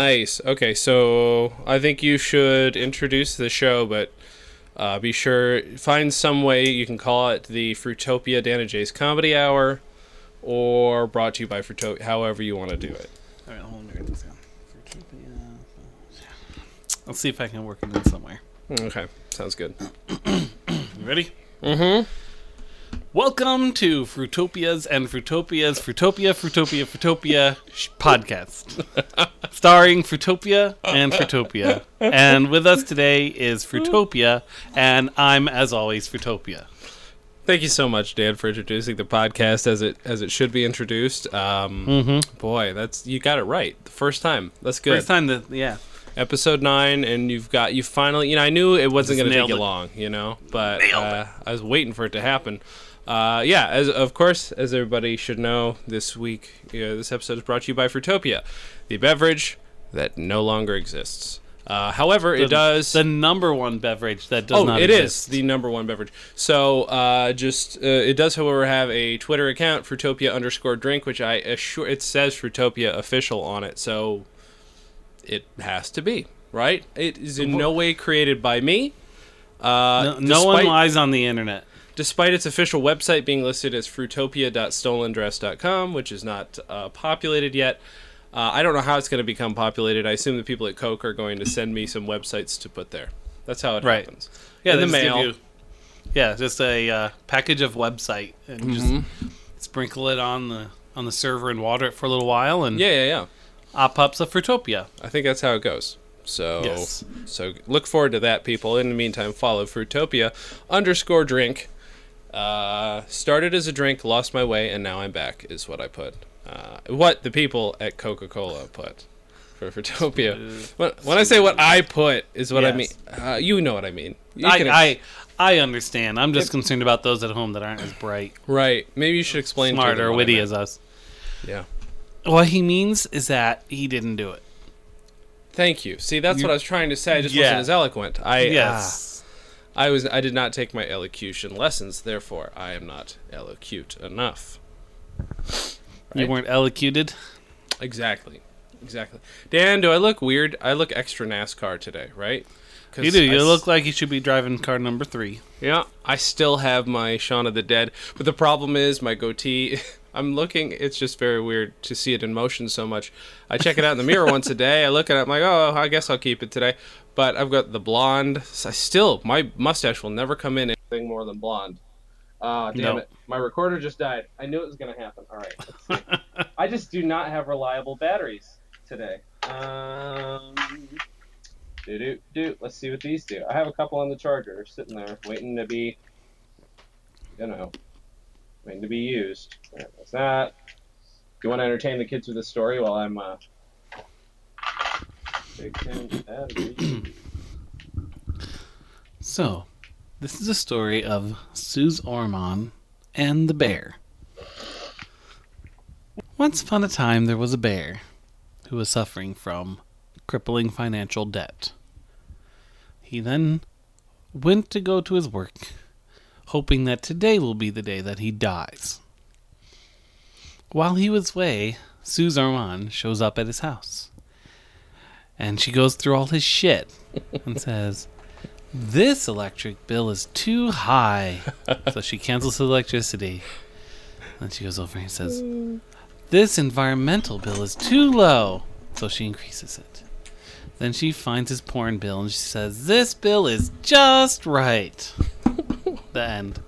Nice. Okay, so I think you should introduce the show, but be sure find some way you can call it the Fruitopia Dan and Jay's Comedy Hour, or brought to you by Fruitopia, however you want to do it. All right, hold on, write this down. Fruitopia. I'll see if I can work it in somewhere. Okay, sounds good. You ready? Mm-hmm. Welcome to Fruitopia's and Fruitopia's Fruitopia podcast. Starring Fruitopia and Fruitopia. And with us today is Fruitopia, and I'm, as always, Fruitopia. Thank you so much, Dan, for introducing the podcast as it should be introduced. Boy, you got it right the first time. That's good. First time that, yeah. Episode 9, and you finally, I knew it wasn't going to take you it. long, but I was waiting for it to happen. As everybody should know, this week, this episode is brought to you by Fruitopia, the beverage that no longer exists. However, it does... The number one beverage that does not exist. Oh, it is the number one beverage. So, it does, however, have a Twitter account, Fruitopia_drink, which it says Fruitopia official on it, so it has to be, right? It is in no way created by me. No one lies on the internet. Despite its official website being listed as fruitopia.stolendress.com, which is not populated yet, I don't know how it's going to become populated. I assume the people at Coke are going to send me some websites to put there. That's how it happens. Yeah, in the they just mail. give you, just a package of website and just sprinkle it on the server and water it for a little while, and up pops a Fruitopia. I think that's how it goes. So, Yes. So look forward to that, people. In the meantime, follow Fruitopia_drink. Started as a drink, lost my way, and now I'm back, is what I put. What the people at Coca-Cola put for Fruitopia. When I say what I put is what I mean. You know what I mean. I understand. I'm just concerned about those at home that aren't as bright. Right. Maybe you should explain smart to them or what witty I as meant. us. Yeah. What he means is that he didn't do it. Thank you. See, that's what I was trying to say. I just wasn't as eloquent. Yes. I did not take my elocution lessons, therefore I am not elocute enough. You weren't elocuted? Exactly. Dan, do I look weird? I look extra NASCAR today, right? You do. You look like you should be driving car number 3. Yeah, I still have my Shaun of the Dead, but the problem is my goatee. I'm looking, it's just very weird to see it in motion so much. I check it out in the mirror once a day. I look at it, I'm like, oh, I guess I'll keep it today. But I've got the blonde. My mustache will never come in anything more than blonde. Damn it. My recorder just died. I knew it was going to happen. All right, let's see. I just do not have reliable batteries today. Let's see what these do. I have a couple on the charger sitting there waiting to be, waiting to be used. All right, that's that. Do you want to entertain the kids with a story while I'm Big Ten battery? So, this is a story of Suze Orman and the bear. Once upon a time, there was a bear who was suffering from crippling financial debt. He then went to go to his work, hoping that today will be the day that he dies. While he was away, Suze Orman shows up at his house. And she goes through all his shit and says, "This electric bill is too high." So she cancels the electricity. Then she goes over and says, "This environmental bill is too low." So she increases it. Then she finds his porn bill and she says, "This bill is just right." The end.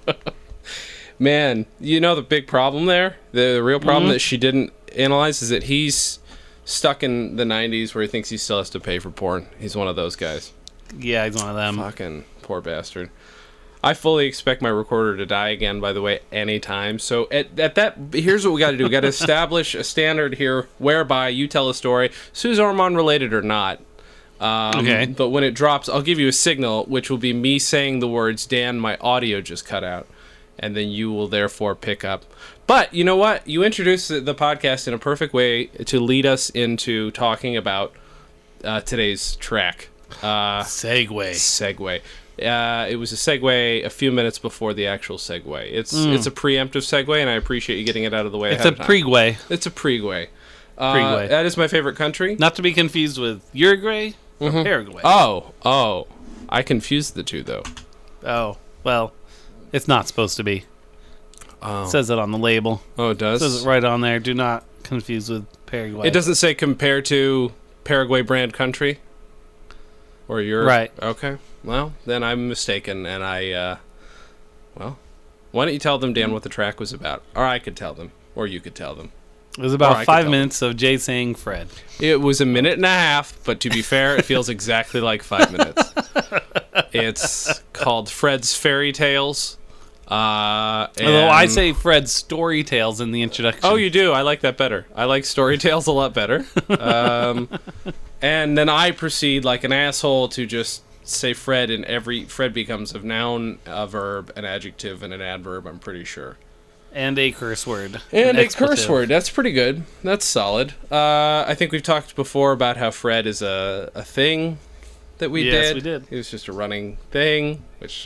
Man, the big problem there? The real problem that she didn't analyze is that he's stuck in the 90s where he thinks he still has to pay for porn. He's one of those guys. Yeah, he's one of them. Fucking poor bastard. I fully expect my recorder to die again, by the way, anytime. So at that, here's what we got to do. We got to establish a standard here whereby you tell a story, Suze Orman related or not. Okay. But when it drops, I'll give you a signal, which will be me saying the words, "Dan, my audio just cut out." And then you will therefore pick up. But you know what? You introduced the podcast in a perfect way to lead us into talking about today's track. Segue. It was a segue a few minutes before the actual segue. It's a preemptive segue, and I appreciate you getting it out of the way. It's a pre-way. It's a pre-way. Paraguay. That is my favorite country. Not to be confused with Uruguay or Paraguay. Oh. I confused the two, though. Oh, well, it's not supposed to be. Oh. It says it on the label. Oh, it does? It says it right on there. Do not confuse with Paraguay. It doesn't say compare to Paraguay brand country? Or Europe? Right. Okay. Well, then I'm mistaken, and well, why don't you tell them, Dan, what the track was about? Or I could tell them. Or you could tell them. It was about 5 minutes of Jay saying Fred. It was a minute and a half, but to be fair, it feels exactly like 5 minutes. It's called Fred's Fairy Tales. Although I say Fred's Story Tales in the introduction. Oh, you do? I like that better. I like Story Tales a lot better. And then I proceed like an asshole to just say Fred, and Fred becomes a noun, a verb, an adjective, and an adverb, I'm pretty sure. And a curse word. And a curse word. That's pretty good. That's solid. I think we've talked before about how Fred is a thing that we did. Yes, we did. It was just a running thing, which...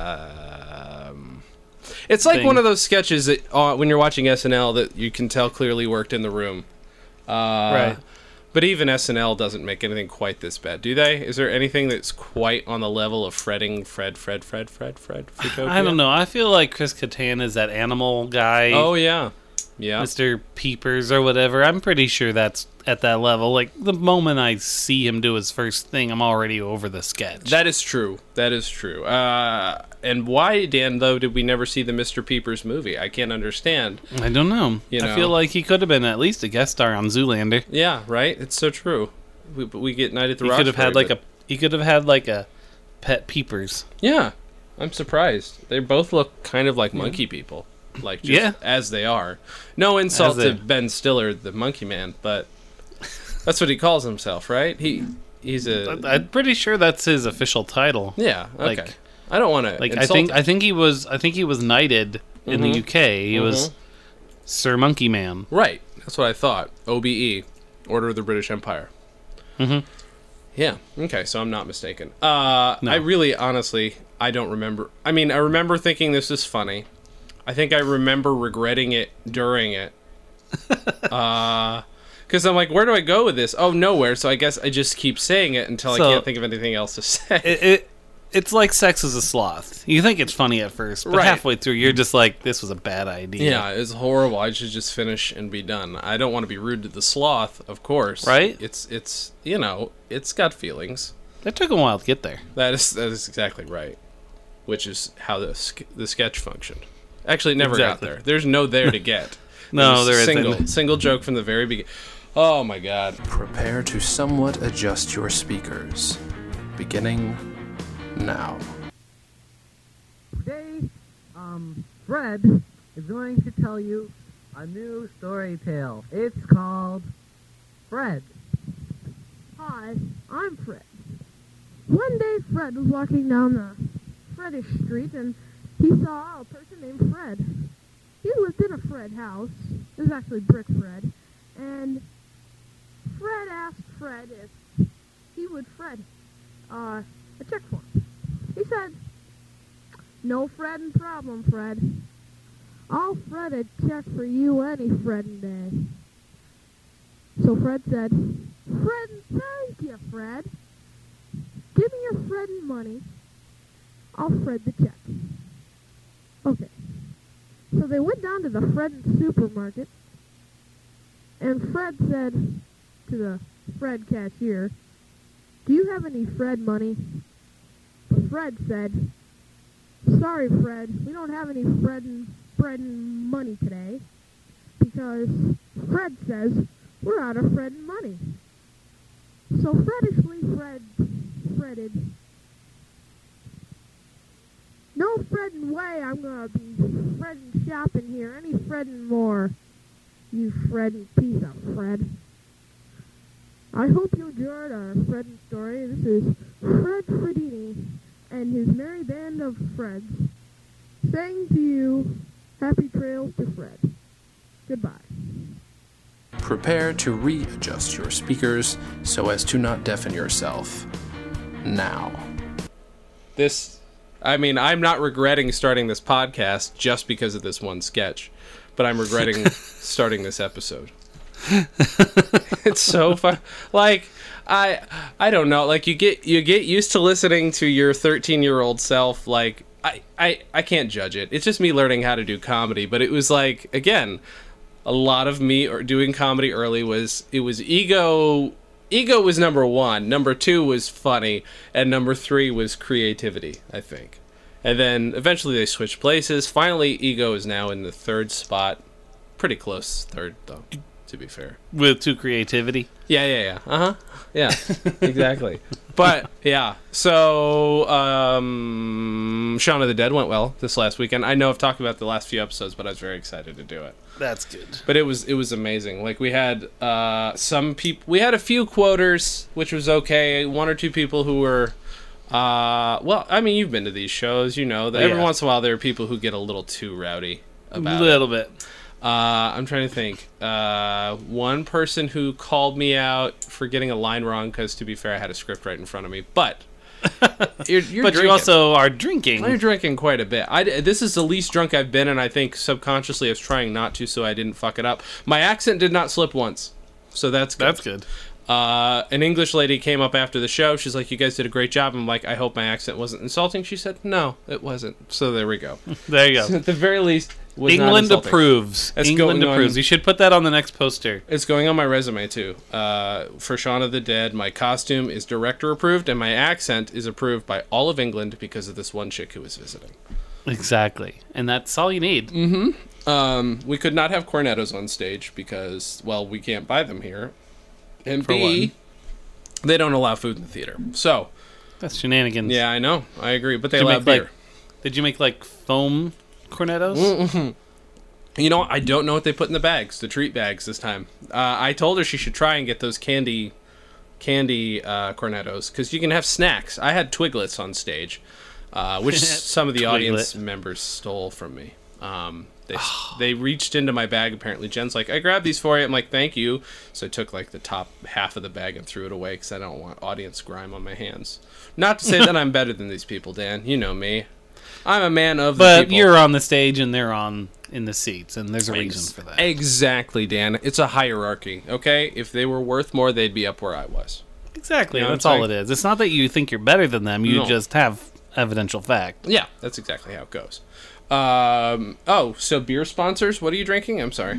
it's like one of those sketches that when you're watching SNL that you can tell clearly worked in the room. Right. But even SNL doesn't make anything quite this bad, do they? Is there anything that's quite on the level of fretting Fred, Fruitopia? I don't know. I feel like Chris Kattan is that animal guy. Oh, yeah. Yeah. Mr. Peepers or whatever. I'm pretty sure that's at that level. Like, the moment I see him do his first thing, I'm already over the sketch. That is true. And why, Dan, though, did we never see the Mr. Peepers movie? I can't understand. I don't know. I feel like he could have been at least a guest star on Zoolander. Yeah, right? It's so true. We get Night at the Roxbury. He could have had like a pet Peepers. Yeah. I'm surprised. They both look kind of like monkey people. Like, just as they are. No insult to Ben Stiller, the monkey man, but that's what he calls himself, right? He's a... I'm pretty sure that's his official title. Yeah, okay. Like, I don't want to insult I think he was knighted in the UK. He was Sir Monkey Man. Right. That's what I thought. OBE, Order of the British Empire. Mm-hmm. Yeah. Okay, so I'm not mistaken. No. I really, honestly, I don't remember. I mean, I remember thinking this is funny. I think I remember regretting it during it. Because I'm like, where do I go with this? Oh, nowhere. So I guess I just keep saying it until I can't think of anything else to say. It's like Sex is a Sloth. You think it's funny at first, but halfway through, you're just like, this was a bad idea. Yeah, it's horrible. I should just finish and be done. I don't want to be rude to the sloth, of course. Right? It's it's got feelings. It took a while to get there. That is exactly right. Which is how the sketch functioned. Actually, it never got there. There's no there to get. No, there isn't. Single joke from the very beginning. Oh, my God. Prepare to somewhat adjust your speakers. Beginning now. Today, Fred is going to tell you a new story tale. It's called Fred. Hi, I'm Fred. One day Fred was walking down the Fredish street and he saw a person named Fred. He lived in a Fred house. It was actually Brick Fred. And Fred asked Fred if he would Fred a check for him. He said, "No Fredin' problem, Fred. I'll Fred a check for you any Fredin' day." So Fred said, "Fredin', thank you, Fred. Give me your Fredin' money. I'll Fred the check." Okay. So they went down to the Fredin' supermarket, and Fred said to the Fred cashier, "Do you have any Fred money?" But Fred said, "Sorry, Fred, we don't have any Fredin' money today, because Fred says we're out of Fredin' money." So Fredishly Fred fretted, "No Fredin' way I'm gonna be Fredin' shopping here any Fredin' more, you Fredin' piece of Fred." I hope you enjoyed our Fredin' story. This is Fred Fredini and his merry band of Freds saying to you, happy trails to Fred. Goodbye. Prepare to readjust your speakers so as to not deafen yourself. Now. I'm not regretting starting this podcast just because of this one sketch, but I'm regretting starting this episode. It's so fun. Like, I don't know. Like, you get used to listening to your 13-year-old self. Like, I can't judge it. It's just me learning how to do comedy. But it was like, again, a lot of me doing comedy early was ego. Ego was number one. Number two was funny, and number three was creativity, I think. And then eventually they switched places. Finally, ego is now in the third spot. Pretty close third, though, to be fair. With to creativity. Yeah. Yeah, exactly. But, yeah. So, Shaun of the Dead went well this last weekend. I know I've talked about the last few episodes, but I was very excited to do it. That's good. But it was amazing. Like, we had some people... We had a few quoters, which was okay. One or two people who were... well, I mean, you've been to these shows, you know. That every once in a while there are people who get a little too rowdy about it. A little bit. I'm trying to think. One person who called me out for getting a line wrong, because to be fair, I had a script right in front of me. But you're but drinking. You also are drinking. You're drinking quite a bit. This is the least drunk I've been, and I think subconsciously I was trying not to, so I didn't fuck it up. My accent did not slip once, so that's good. That's good. An English lady came up after the show. She's like, "You guys did a great job." I'm like, "I hope my accent wasn't insulting." She said, "No, it wasn't." So there we go. There you go. So at the very least, was England not insulting. approves. England approves. You should put that on the next poster. It's going on my resume too. For Shaun of the Dead, my costume is director approved, and my accent is approved by all of England because of this one chick who was visiting. Exactly, and that's all you need. Mm-hmm. We could not have cornettos on stage because, well, we can't buy them here. And For B, they don't allow food in the theater. So that's shenanigans. Yeah, I know. I agree. But they allow beer. Did you make, like, foam cornettos? Mm-hmm. You know, I don't know what they put in the bags, the treat bags this time. I told her she should try and get those candy cornettos, because you can have snacks. I had Twiglets on stage, which some of the audience members stole from me. They reached into my bag, apparently. Jen's like, "I grabbed these for you." I'm like, "Thank you." So I took, like, the top half of the bag and threw it away because I don't want audience grime on my hands. Not to say that I'm better than these people, Dan. You know me. I'm a man of the people. But you're on the stage and they're in the seats, and there's a reason for that. Exactly, Dan. It's a hierarchy, okay? If they were worth more, they'd be up where I was. Exactly. You know, that's all it is. It's not that you think you're better than them. You just have evidential fact. Yeah, that's exactly how it goes. So beer sponsors, what are you drinking? I'm sorry.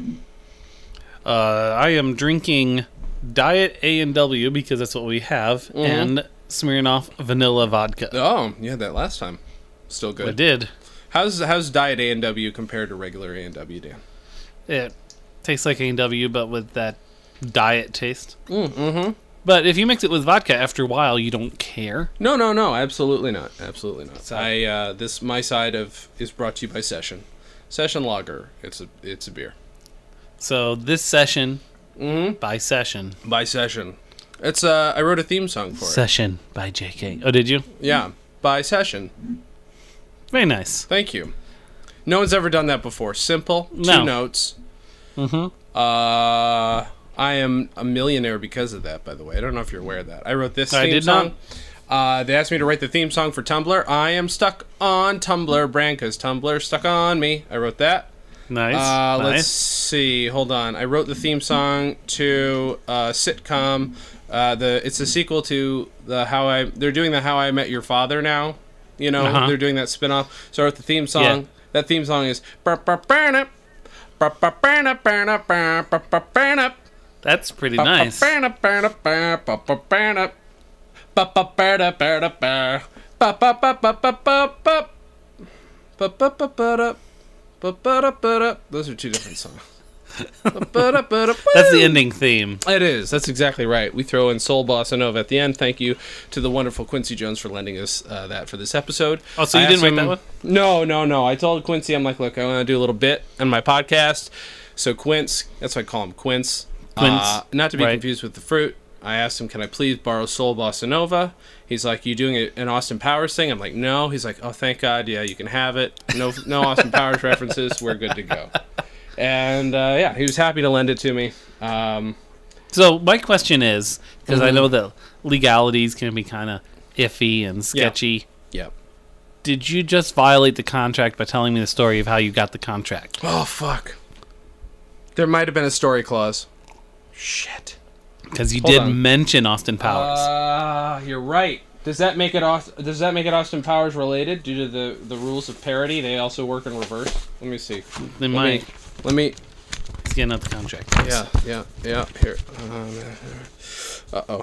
I am drinking Diet A&W because that's what we have, and Smirnoff Vanilla Vodka. Oh, you had that last time. Still good. I did. How's Diet A&W compared to regular A&W, Dan? It tastes like A&W, but with that diet taste. Mm-hmm. But if you mix it with vodka, after a while, you don't care. No, absolutely not. Absolutely not. So. My side is brought to you by Session Lager. It's a beer. So this session, by Session. By Session. It's I wrote a theme song for it. Session by J.K. Oh, did you? Yeah, by Session. Very nice. Thank you. No one's ever done that before. Simple, two notes. Mm-hmm. I am a millionaire because of that, by the way. I don't know if you're aware of that. I wrote this theme song. They asked me to write the theme song for Tumblr. I am stuck on Tumblr brand because Tumblr stuck on me. I wrote that. Nice. Let's see. Hold on. I wrote the theme song to a sitcom. It's a sequel to they're doing the How I Met Your Father now. You know, they're doing that spinoff. So I wrote the theme song. Yeah. That theme song is. That's pretty nice. Those are two different songs. That's the ending theme. It is. That's exactly right. We throw in Soul Bossa Nova at the end. Thank you to the wonderful Quincy Jones for lending us that for this episode. Oh, so you didn't write that one? No. I told Quincy, I'm like, look, I want to do a little bit on my podcast. So Quince, that's why I call him Quince. Not to be confused with the fruit. I asked him, can I please borrow Soul Bossa Nova? He's like, you doing an Austin Powers thing? I'm like, no. He's like, oh, thank God. Yeah, you can have it. No Austin Powers references. We're good to go. And, he was happy to lend it to me. So my question is, because I know that legalities can be kind of iffy and sketchy. Yep. Did you just violate the contract by telling me the story of how you got the contract? Oh, fuck. There might have been a story clause. Shit. Because you Hold did on. mention Austin Powers. You're right. Does that make it Austin Powers related due to the rules of parody? They also work in reverse. Let me see. They might. Let me. He's getting out the contract. Yeah. Here. Uh-oh.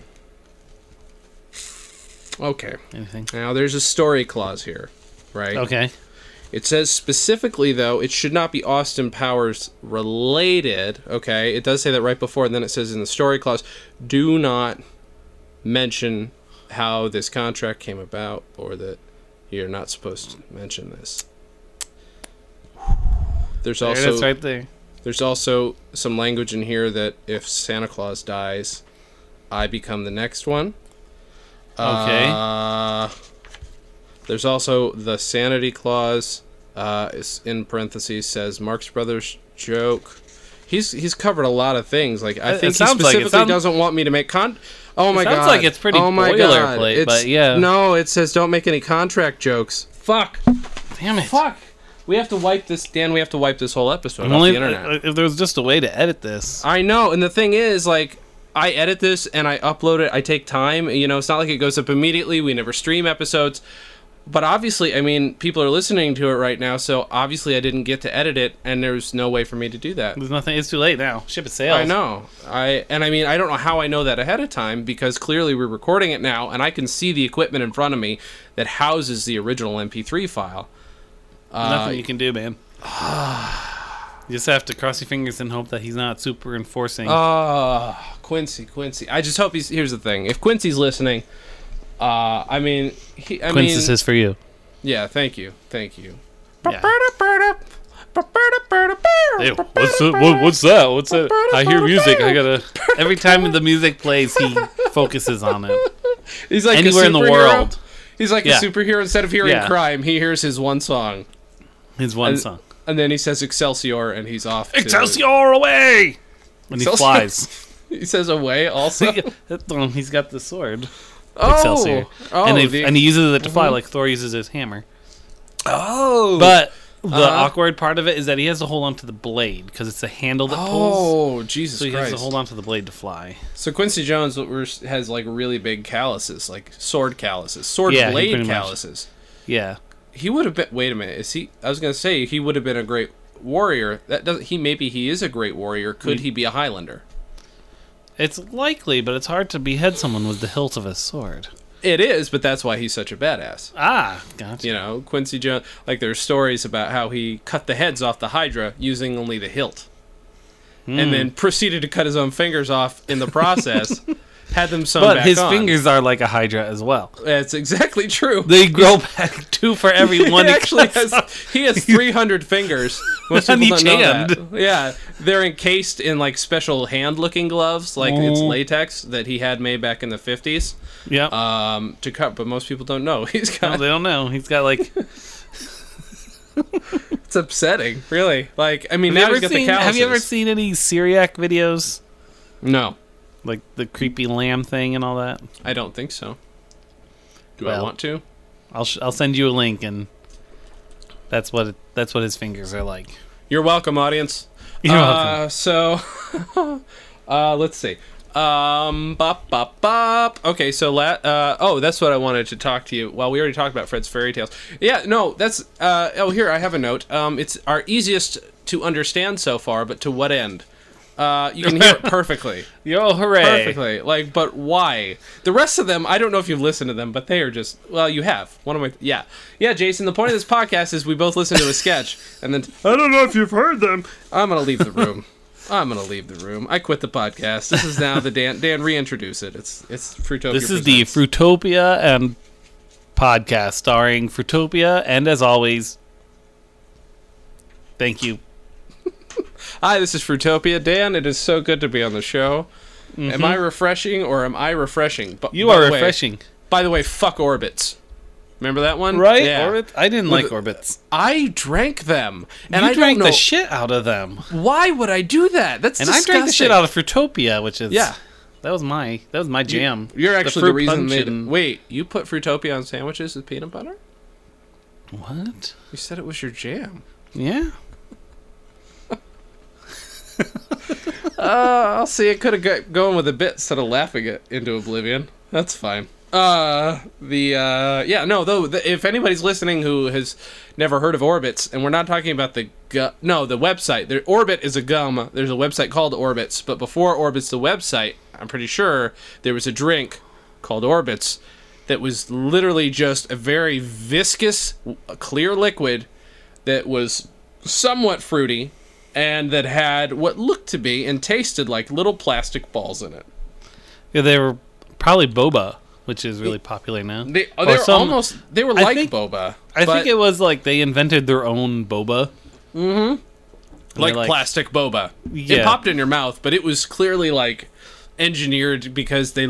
Okay. Anything? Now there's a story clause here, right? Okay. It says specifically, though, it should not be Austin Powers related. Okay, it does say that right before, and then it says in the story clause, do not mention how this contract came about, or that you're not supposed to mention this. There's There it is also right there. there's also some language in here that if Santa Claus dies, I become the next one. Okay. There's also the sanity clause. Is in parentheses says Marx Brothers joke. He's covered a lot of things. Like I It think he sounds like- specifically doesn't want me to make Oh my god! sounds like it's pretty oh my god. boilerplate, It's, but yeah. No, it says don't make any contract jokes. Fuck. Damn it. Fuck. We have to wipe this, Dan. We have to wipe this whole episode off Only the internet. if there was just a way to edit this. I know, and the thing is, like, I edit this and I upload it. I take time. You know, it's not like it goes up immediately. We never stream episodes. But obviously, I mean, people are listening to it right now, so obviously I didn't get to edit it, and there's no way for me to do that. There's nothing. It's too late now. Ship it sails. I know. I mean, I don't know how I know that ahead of time, because clearly we're recording it now, and I can see the equipment in front of me that houses the original MP3 file. Nothing you can do, man. You just have to cross your fingers and hope that he's not super enforcing. Quincy. I just hope he's... Here's the thing. If Quincy's listening, I mean... Quincy is for you. Yeah, thank you. Yeah. Hey, What's that? What's that? I hear music. I gotta... Every time the music plays, he focuses on it. He's like Anywhere in the world. He's like Yeah. a superhero. Instead of hearing Yeah. crime, he hears his one song. His one song. And then he says Excelsior, and he's off to... Excelsior away! When he Excelsior. flies. He says away also? He's got the sword. Oh! Excelsior. Oh, And he uses it to fly like Thor uses his hammer. Oh! But the awkward part of it is that he has to hold on to the blade because it's the handle that pulls. Oh, Jesus So he Christ. has to hold on to the blade to fly. So Quincy Jones has like really big calluses, like sword calluses, sword Yeah, he blade pretty much- calluses. Yeah. He would have been. Wait a minute. Is he? I was gonna say he would have been a great warrior. That doesn't. He maybe he is a great warrior. Could he be a Highlander? It's likely, but it's hard to behead someone with the hilt of a sword. It is, but that's why he's such a badass. Ah, gotcha. You know, Quincy Jones. Like there's stories about how he cut the heads off the Hydra using only the hilt, and then proceeded to cut his own fingers off in the process. Had them sewn But back his on. fingers are like a Hydra as well. That's exactly true. They grow back 2 for every one. He actually he has 300 fingers. Most On people each don't know hand. that. Yeah, they're encased in like special hand-looking gloves, like it's latex that he had made back in the 50s. Yep. To cut, but most people don't know. He's No, got. they don't know. He's got like. It's upsetting, really. Like, I mean, now he's got the calluses. Have you ever seen any Syriac videos? No, Like the creepy lamb thing and all that? I don't think so. Do I Well, want to? I'll send you a link, and that's what his fingers are like. You're welcome, audience. You're welcome. So, let's see. Bop, bop, bop. Okay, so that's what I wanted to talk to you. Well, we already talked about Fred's Fairy Tales. Yeah, no, that's, here, I have a note. It's our easiest to understand so far, but to what end? You can hear it perfectly. Yo, hooray! Perfectly. Like, but why? The rest of them, I don't know if you've listened to them, but they are just, well, you have. One of my, yeah, Jason, the point of this podcast is we both listen to a sketch, and then, I don't know if you've heard them. I'm going to leave the room. I quit the podcast. This is now the Dan reintroduce it. It's Fruitopia. This is the Fruitopia and podcast starring Fruitopia, and as always, thank you. Hi, this is Fruitopia. Dan, it is so good to be on the show. Am I refreshing or am I refreshing? But You are refreshing. By the way, fuck Orbits. Remember that one? Right? Yeah. Orbits? I didn't like Orbits. I drank them. And You I drank don't know the shit out of them. why would I do that? That's And disgusting. I drank the shit out of Fruitopia, which is... Yeah. That was my jam. You're actually fruit the reason punch they and- Wait, you put Fruitopia on sandwiches with peanut butter? What? You said it was your jam. Yeah. I'll see. It could have got going with a bit instead of laughing it into oblivion. That's fine. If anybody's listening who has never heard of Orbitz, and we're not talking about the website. Orbit is a gum. There's a website called Orbitz, but before Orbitz, the website, I'm pretty sure there was a drink called Orbitz that was literally just a very viscous, clear liquid that was somewhat fruity and that had what looked to be and tasted like little plastic balls in it. Yeah, they were probably boba, which is really popular now. They were like boba. I think it was like they invented their own boba. Mm-hmm. Like plastic boba. Yeah. It popped in your mouth, but it was clearly like engineered because they're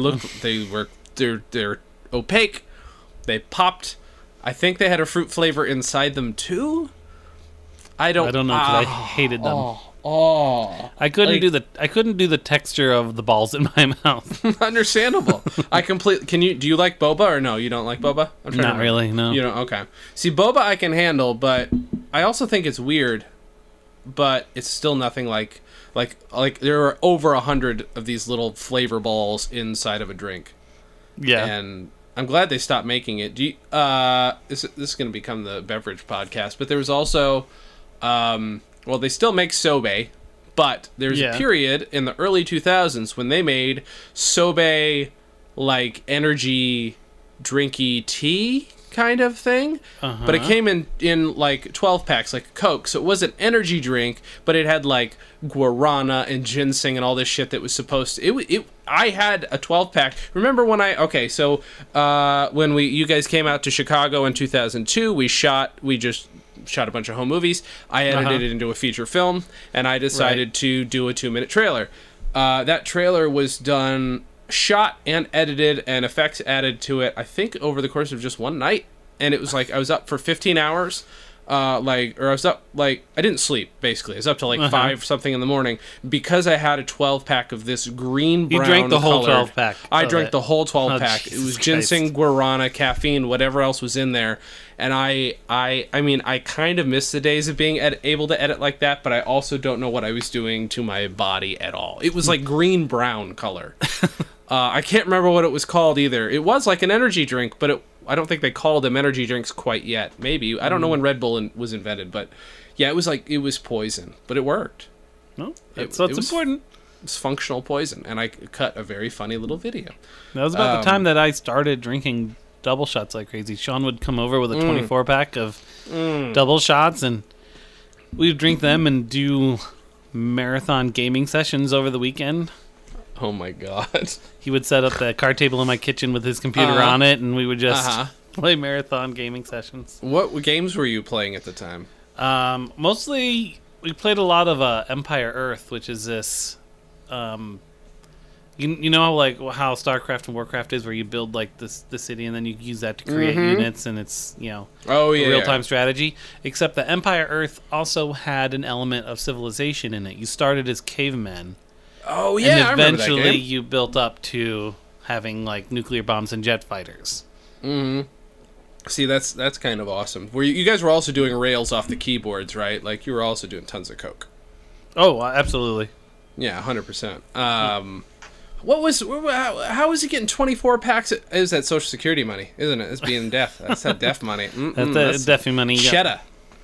opaque. They popped. I think they had a fruit flavor inside them too. I don't know because I hated them. I couldn't do the texture of the balls in my mouth. Understandable. Do you like boba or no? You don't like boba? Not really, no. You don't. Okay. See, boba I can handle, but I also think it's weird. But it's still nothing like there are over 100 of these little flavor balls inside of a drink. Yeah. And I'm glad they stopped making it. This is going to become the beverage podcast, but there was also they still make Sobe, but there's a period in the early 2000s when they made Sobe like energy drinky tea kind of thing, but it came in like 12 packs like Coke, so it was an energy drink, but it had like guarana and ginseng and all this shit that was supposed to I had a 12 pack. Remember when when you guys came out to Chicago in 2002, we just shot a bunch of home movies. I edited it into a feature film, and I decided to do a 2-minute trailer. That trailer was shot and edited and effects added to it, I think over the course of just one night. And it was like I was up for 15 hours. I didn't sleep, basically. I was up till 5 something in the morning because I had a 12-pack of this green brown. You drank the whole 12-pack. I drank the whole 12-pack. It was ginseng, guarana, caffeine, whatever else was in there. And I kind of miss the days of being able to edit like that, but I also don't know what I was doing to my body at all. It was like green-brown color. I can't remember what it was called either. It was like an energy drink, but I don't think they called them energy drinks quite yet. Maybe. I don't know when Red Bull was invented, but yeah, it was poison, but it worked. No, that's what's important. It's functional poison, and I cut a very funny little video. That was about the time that I started drinking double shots like crazy. Sean would come over with a 24-pack of double shots, and we'd drink them and do marathon gaming sessions over the weekend. Oh my god. He would set up the card table in my kitchen with his computer on it, and we would just play marathon gaming sessions. What games were you playing at the time? Mostly, we played a lot of Empire Earth, which is this... You know how StarCraft and Warcraft is, where you build like the city and then you use that to create units, and it's real-time strategy. Except that Empire Earth also had an element of civilization in it. You started as cavemen. Oh yeah, and eventually you built up to having like nuclear bombs and jet fighters. Mm-hmm. See, that's kind of awesome. You guys were also doing rails off the keyboards, right? Like you were also doing tons of coke. Oh, absolutely. Yeah, 100%. How was he getting 24 packs? It was that Social Security money, isn't it? It's being deaf. That's that deaf money. That's deaf money. Cheddar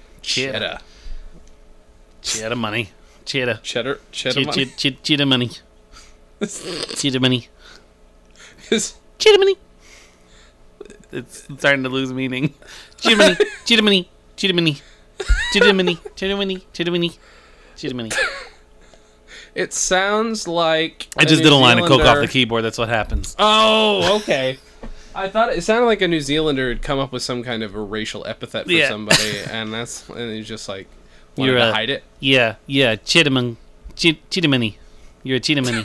money. Cheddar money. Cheddar money. Cheddar money. Cheddar money. It's starting to lose meaning. Cheddar money. Cheddar money. Cheddar money. Cheddar money. Cheddar money. Cheddar money. Cheddar money. It sounds like I just did a line of coke off the keyboard. That's what happens. Oh, okay. I thought it sounded like a New Zealander had come up with some kind of a racial epithet for somebody, and he's just like wanted to hide it. Yeah, Cheddar money. You're a cheddar money.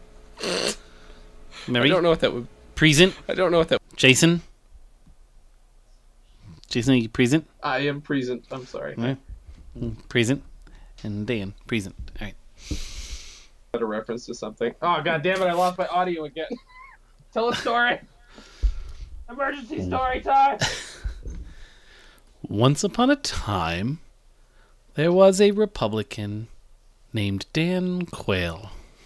I don't know what that would. Present. I don't know what that. Jason, are you present? I am present. I'm sorry. Right. Present, and Dan present. All right. A reference to something. Oh god damn it! I lost my audio again. Tell a story. Emergency story time. Once upon a time, there was a Republican named Dan Quayle.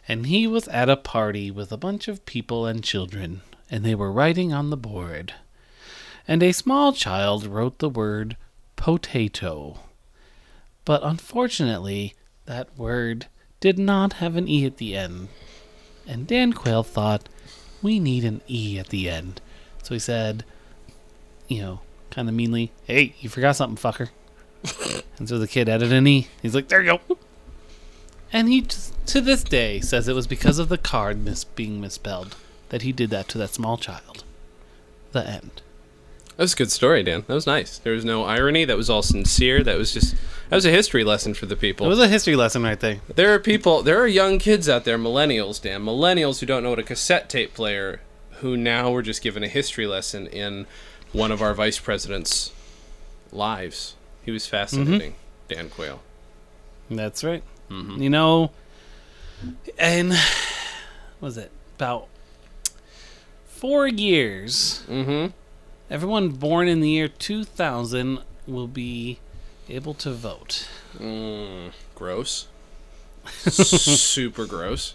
And he was at a party with a bunch of people and children, and they were writing on the board. And a small child wrote the word potato. But unfortunately, that word did not have an E at the end. And Dan Quayle thought, we need an E at the end. So he said, kind of meanly, hey, you forgot something, fucker. And so the kid added an E. He's like, there you go. And he, to this day, says it was because of the card being misspelled that he did that to that small child. The end. That was a good story, Dan. That was nice. There was no irony. That was all sincere. That was a history lesson for the people. It was a history lesson right there. There are young kids out there, millennials, Dan. Millennials who don't know what a cassette tape player, who now were just given a history lesson in one of our vice president's lives. He was fascinating, Dan Quayle. That's right. Mm-hmm. And was it about 4 years? Mm-hmm. Everyone born in the year 2000 will be able to vote. Gross. Super gross.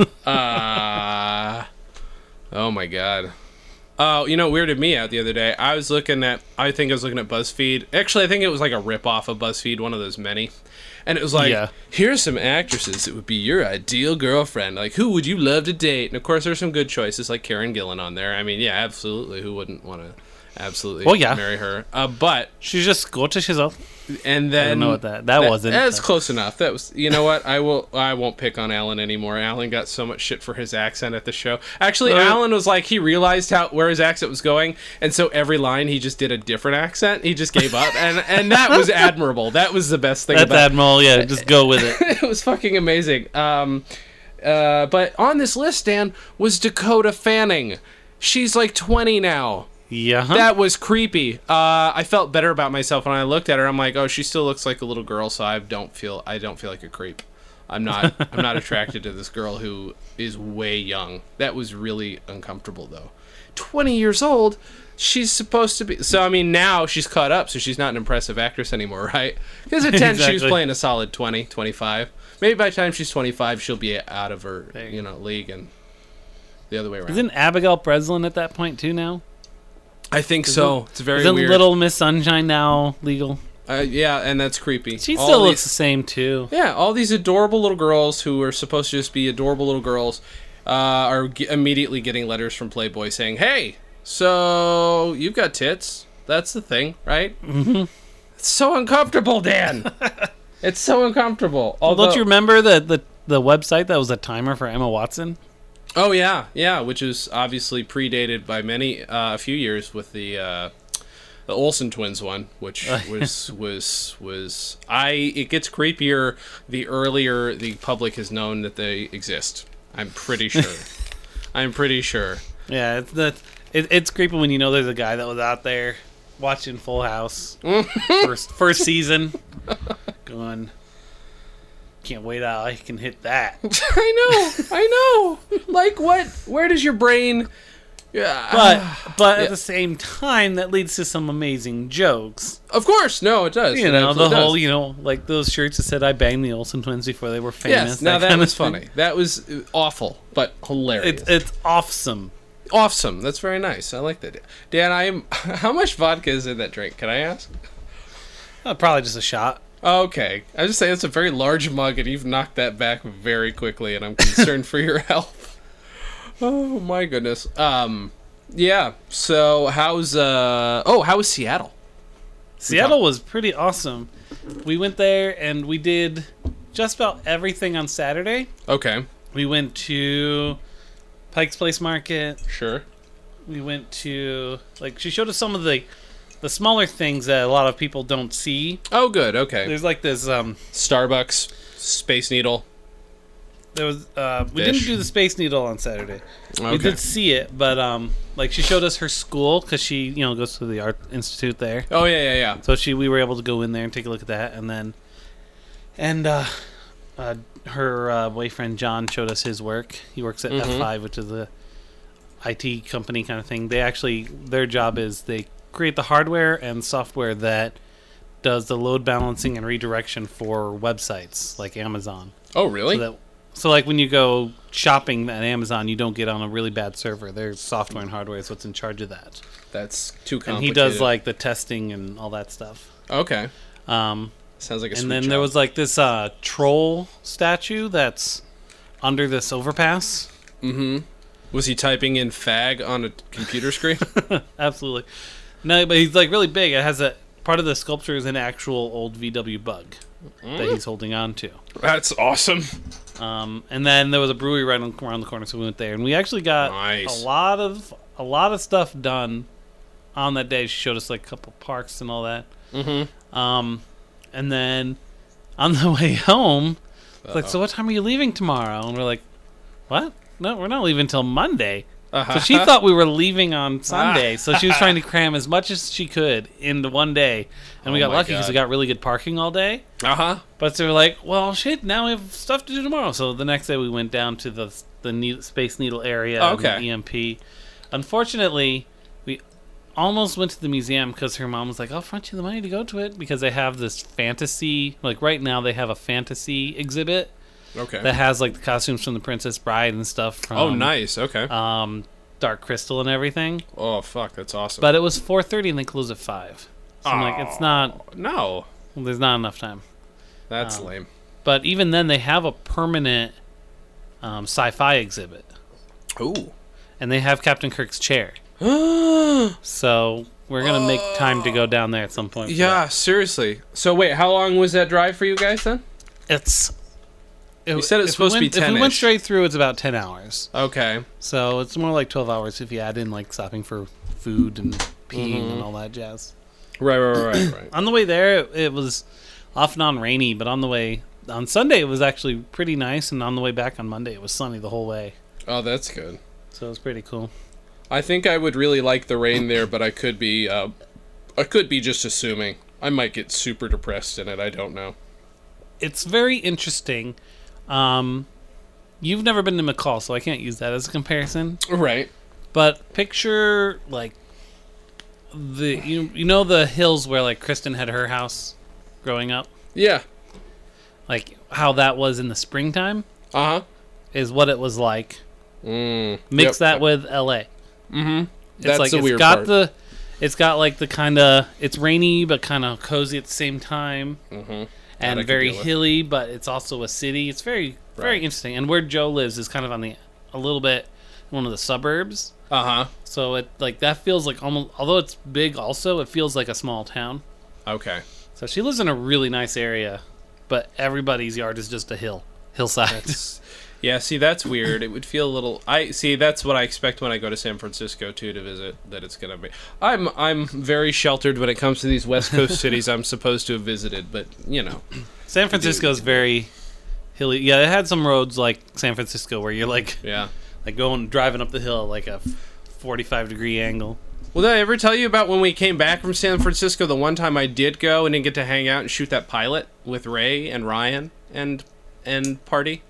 Oh my god. Oh, you know what weirded me out the other day? I think I was looking at BuzzFeed. Actually, I think it was like a rip-off of BuzzFeed, one of those many. And it was like, Here's some actresses that would be your ideal girlfriend. Like, who would you love to date? And of course, there's some good choices, like Karen Gillan on there. I mean, yeah, absolutely. Who wouldn't want to marry her? But she's just Scottish as well. And then I don't know what that wasn't. That's close enough. That was. You know what? I won't pick on Alan anymore. Alan got so much shit for his accent at the show. Actually, Alan was like, he realized where his accent was going, and so every line he just did a different accent. He just gave up, and that was admirable. That was the best thing. That's admirable. Yeah, just go with it. It was fucking amazing. But on this list, Dan, was Dakota Fanning. She's like 20 now. Yeah. That was creepy. I felt better about myself when I looked at her. I'm like, oh, she still looks like a little girl, so I don't feel like a creep. I'm not attracted to this girl who is way young. That was really uncomfortable though. 20 years old, she's supposed to be. So I mean, now she's caught up, so she's not an impressive actress anymore, right? Because at 10 she was playing a solid 20, 25. Maybe by the time she's 25, she'll be out of her, league, and the other way around. Isn't Abigail Breslin at that point too now? I think so. It's very weird. Isn't Little Miss Sunshine now legal? Yeah, and that's creepy. She still looks the same, too. Yeah, all these adorable little girls who are supposed to just be adorable little girls are immediately getting letters from Playboy saying, hey, so you've got tits. That's the thing, right? Mm-hmm. It's so uncomfortable, Dan. It's so uncomfortable. Although, don't you remember the website that was a timer for Emma Watson? Oh yeah, which is obviously predated by a few years with the Olsen twins one, which was it gets creepier the earlier the public has known that they exist. I'm pretty sure. Yeah, it's creepy when you know there's a guy that was out there watching Full House first season, going, can't wait out I can hit that. I know. Like what? Where does your brain? But at the same time, that leads to some amazing jokes. Of course, no, it does. The whole, like those shirts that said "I banged the Olsen twins before they were famous." Yes, now that was funny. That was awful, but hilarious. It's awesome. Awesome. That's very nice. I like that. Dan, how much vodka is in that drink? Can I ask? Probably just a shot. Okay. I just say it's a very large mug, and you've knocked that back very quickly, and I'm concerned for your health. Oh my goodness. Yeah. So how was Seattle? Seattle was pretty awesome. We went there and we did just about everything on Saturday. Okay. We went to Pike's Place Market. Sure. We went to she showed us some of the smaller things that a lot of people don't see. Oh, good. Okay. There's like this Starbucks, Space Needle. There was we didn't do the Space Needle on Saturday. Okay. We did see it, but she showed us her school because she goes to the art institute there. Oh yeah. So we were able to go in there and take a look at that, and her boyfriend John showed us his work. He works at F5, which is a IT company kind of thing. Their job is they create the hardware and software that does the load balancing and redirection for websites like Amazon. Oh, really? So, like, when you go shopping at Amazon, you don't get on a really bad server. Their software and hardware is what's in charge of that. That's too complicated. And he does, like, the testing and all that stuff. Okay. Um, Sounds like a sweet and then job. there was, like, this troll statue that's under this overpass. Mm-hmm. Was he typing in fag on a computer screen? Absolutely. No, but he's, like, really big. It has a... Part of the sculpture is an actual old VW Bug that he's holding on to. That's awesome. And then there was a brewery right around the corner, so we went there, and we actually got Nice. a lot of stuff done on that day. She showed us like a couple parks and all that. Mm-hmm. And then on the way home, it's like, so what time are you leaving tomorrow? And we're like, what? No, we're not leaving until Monday. Uh-huh. So she thought we were leaving on Sunday, so she was trying to cram as much as she could into one day. And we Oh got my lucky because God. we got really good parking all day. Uh-huh. But so we're like, well, shit, now we have stuff to do tomorrow. So the next day we went down to the Space Needle area Oh, okay. and the EMP. Unfortunately, we almost went to the museum because her mom was like, I'll front you the money to go to it because they have this fantasy, like right now they have a fantasy exhibit Okay. that has like the costumes from the Princess Bride and stuff from Oh, nice. Okay. Dark Crystal and everything. Oh, fuck. That's awesome. But it was 4:30 and they closed at 5. So I'm like, it's not, No. well, there's not enough time. That's lame. But even then, they have a permanent sci-fi exhibit, Ooh. and they have Captain Kirk's chair. So we're gonna make time to go down there at some point. for Yeah, seriously. So wait, how long was that drive for you guys then? that. You said it's supposed to be If we went 10-ish. straight through, it's about 10 hours. Okay. So it's more like 12 hours if you add in like stopping for food and peeing and all that jazz. Right. On the way there, it was off and on rainy, but on the way on Sunday it was actually pretty nice, and on the way back on Monday it was sunny the whole way. Oh, that's good. So it was pretty cool. I think I would really like the rain there, but I could be just assuming. I might get super depressed in it. I don't know. It's very interesting. You've never been to McCall, so I can't use that as a comparison. Right. But picture like you know the hills where like Kristen had her house growing up, Yeah. like how that was in the springtime Uh huh. is what it was like. Mix that with LA. Mm-hmm. It's That's like the weird got part. it's got like the kind of, it's rainy but kind of cozy at the same time. Mm-hmm. And I can very deal with. hilly, but it's also a city. It's very Right. interesting. And where Joe lives is kind of on a little bit one of the suburbs. Uh huh. So it like that feels like almost, although it's big also, it feels like a small town. Okay. So she lives in a really nice area, but everybody's yard is just a hillside. Yeah, see, that's weird. It would feel a little. That's what I expect when I go to San Francisco too to visit. That it's gonna be. I'm very sheltered when it comes to these West Coast cities I'm supposed to have visited, but you know. San Francisco's very hilly. Yeah, it had some roads like San Francisco where you're like Yeah. driving up the hill like a 45-degree angle. Well, did I ever tell you about when we came back from San Francisco? The one time I did go and didn't get to hang out and shoot that pilot with Ray and Ryan and party.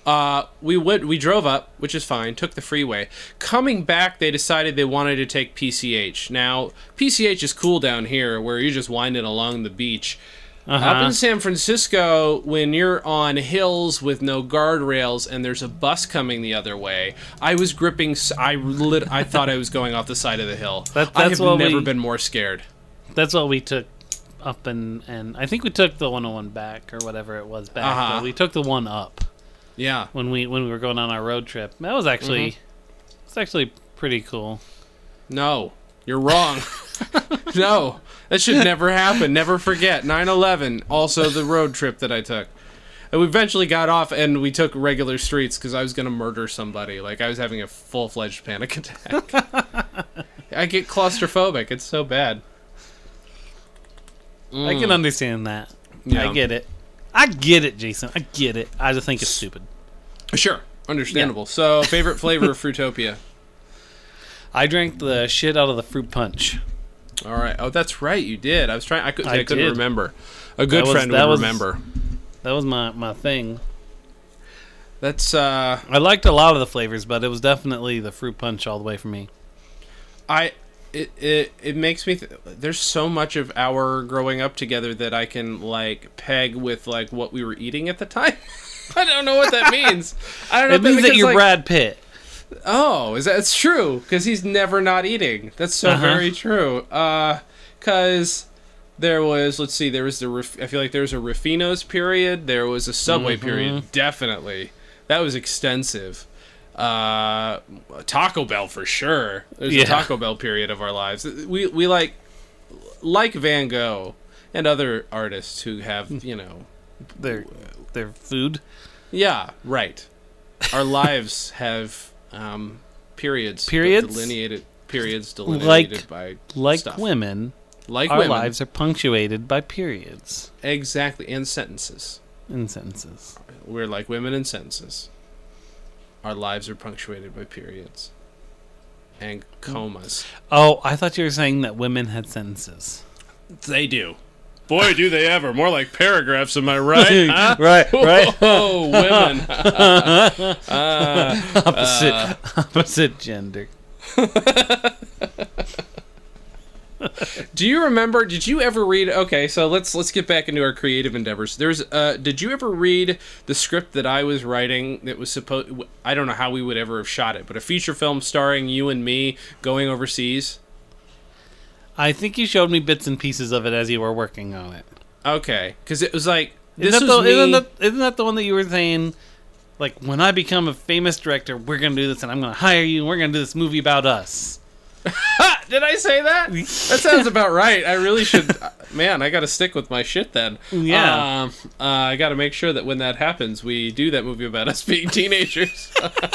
We drove up, which is fine, took the freeway. Coming back, they decided they wanted to take PCH. Now, PCH is cool down here, where you're just winding along the beach. Up in San Francisco, when you're on hills with no guardrails and there's a bus coming the other way, I was gripping. I thought I was going off the side of the hill. I That's have what never been more scared. That's what we took up, and I think we took the 101 back or whatever it was back. But we took the one up Yeah. when we were going on our road trip. That was actually it's actually pretty cool. No, you're wrong. No, that should never happen. Never forget 9/11. Also, the road trip that I took. And we eventually got off and we took regular streets because I was going to murder somebody. Like, I was having a full-fledged panic attack. I get claustrophobic. It's so bad. I can understand that. Yeah. I get it, Jason. I get it. I just think it's stupid. Sure. Understandable. So, favorite flavor of Fruitopia? I drank the shit out of the fruit punch. All right. Oh, that's right. You did. I was trying. I couldn't did. remember. A good friend that would was- remember. That was my thing. That's I liked a lot of the flavors, but it was definitely the fruit punch all the way for me. It makes me there's so much of our growing up together that I can like peg with like what we were eating at the time. I don't know what that means. I don't know. It means that you're like, Brad Pitt. Oh, is that? It's true because he's never not eating. That's so very true. Because there was, let's see, there was I feel like there was a Rufino's period. There was a Subway period. Definitely, that was extensive. Taco Bell for sure. There's a Taco Bell period of our lives. We like Van Gogh and other artists who have Their food. Yeah, right. Our lives have periods delineated by stuff. Women. Like our women. lives are punctuated by periods. Exactly, and sentences. We're like women in sentences. Our lives are punctuated by periods and commas. Oh, I thought you were saying that women had sentences. They do. Boy, do they ever. More like paragraphs, am I right? Huh? Right. Oh, women. Opposite gender. Do you remember, did you ever read, okay, so let's get back into our creative endeavors. Did you ever read the script that I was writing that was I don't know how we would ever have shot it, but a feature film starring you and me going overseas? I think you showed me bits and pieces of it as you were working on it. Okay, because it was like, Isn't that the one that you were saying, like, when I become a famous director, we're going to do this, and I'm going to hire you, and we're going to do this movie about us? Did I say that? That sounds about right. I really should. Man, I got to stick with my shit then. Yeah. I got to make sure that when that happens, we do that movie about us being teenagers.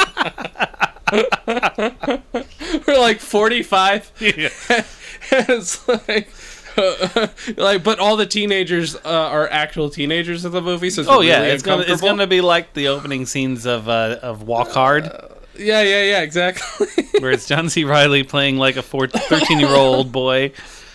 We're like 45. Yeah. It's like, but all the teenagers are actual teenagers of the movie. So it's really it's gonna be like the opening scenes of Walk Hard. Yeah, exactly. Where it's John C. Reilly playing like a 13-year-old boy.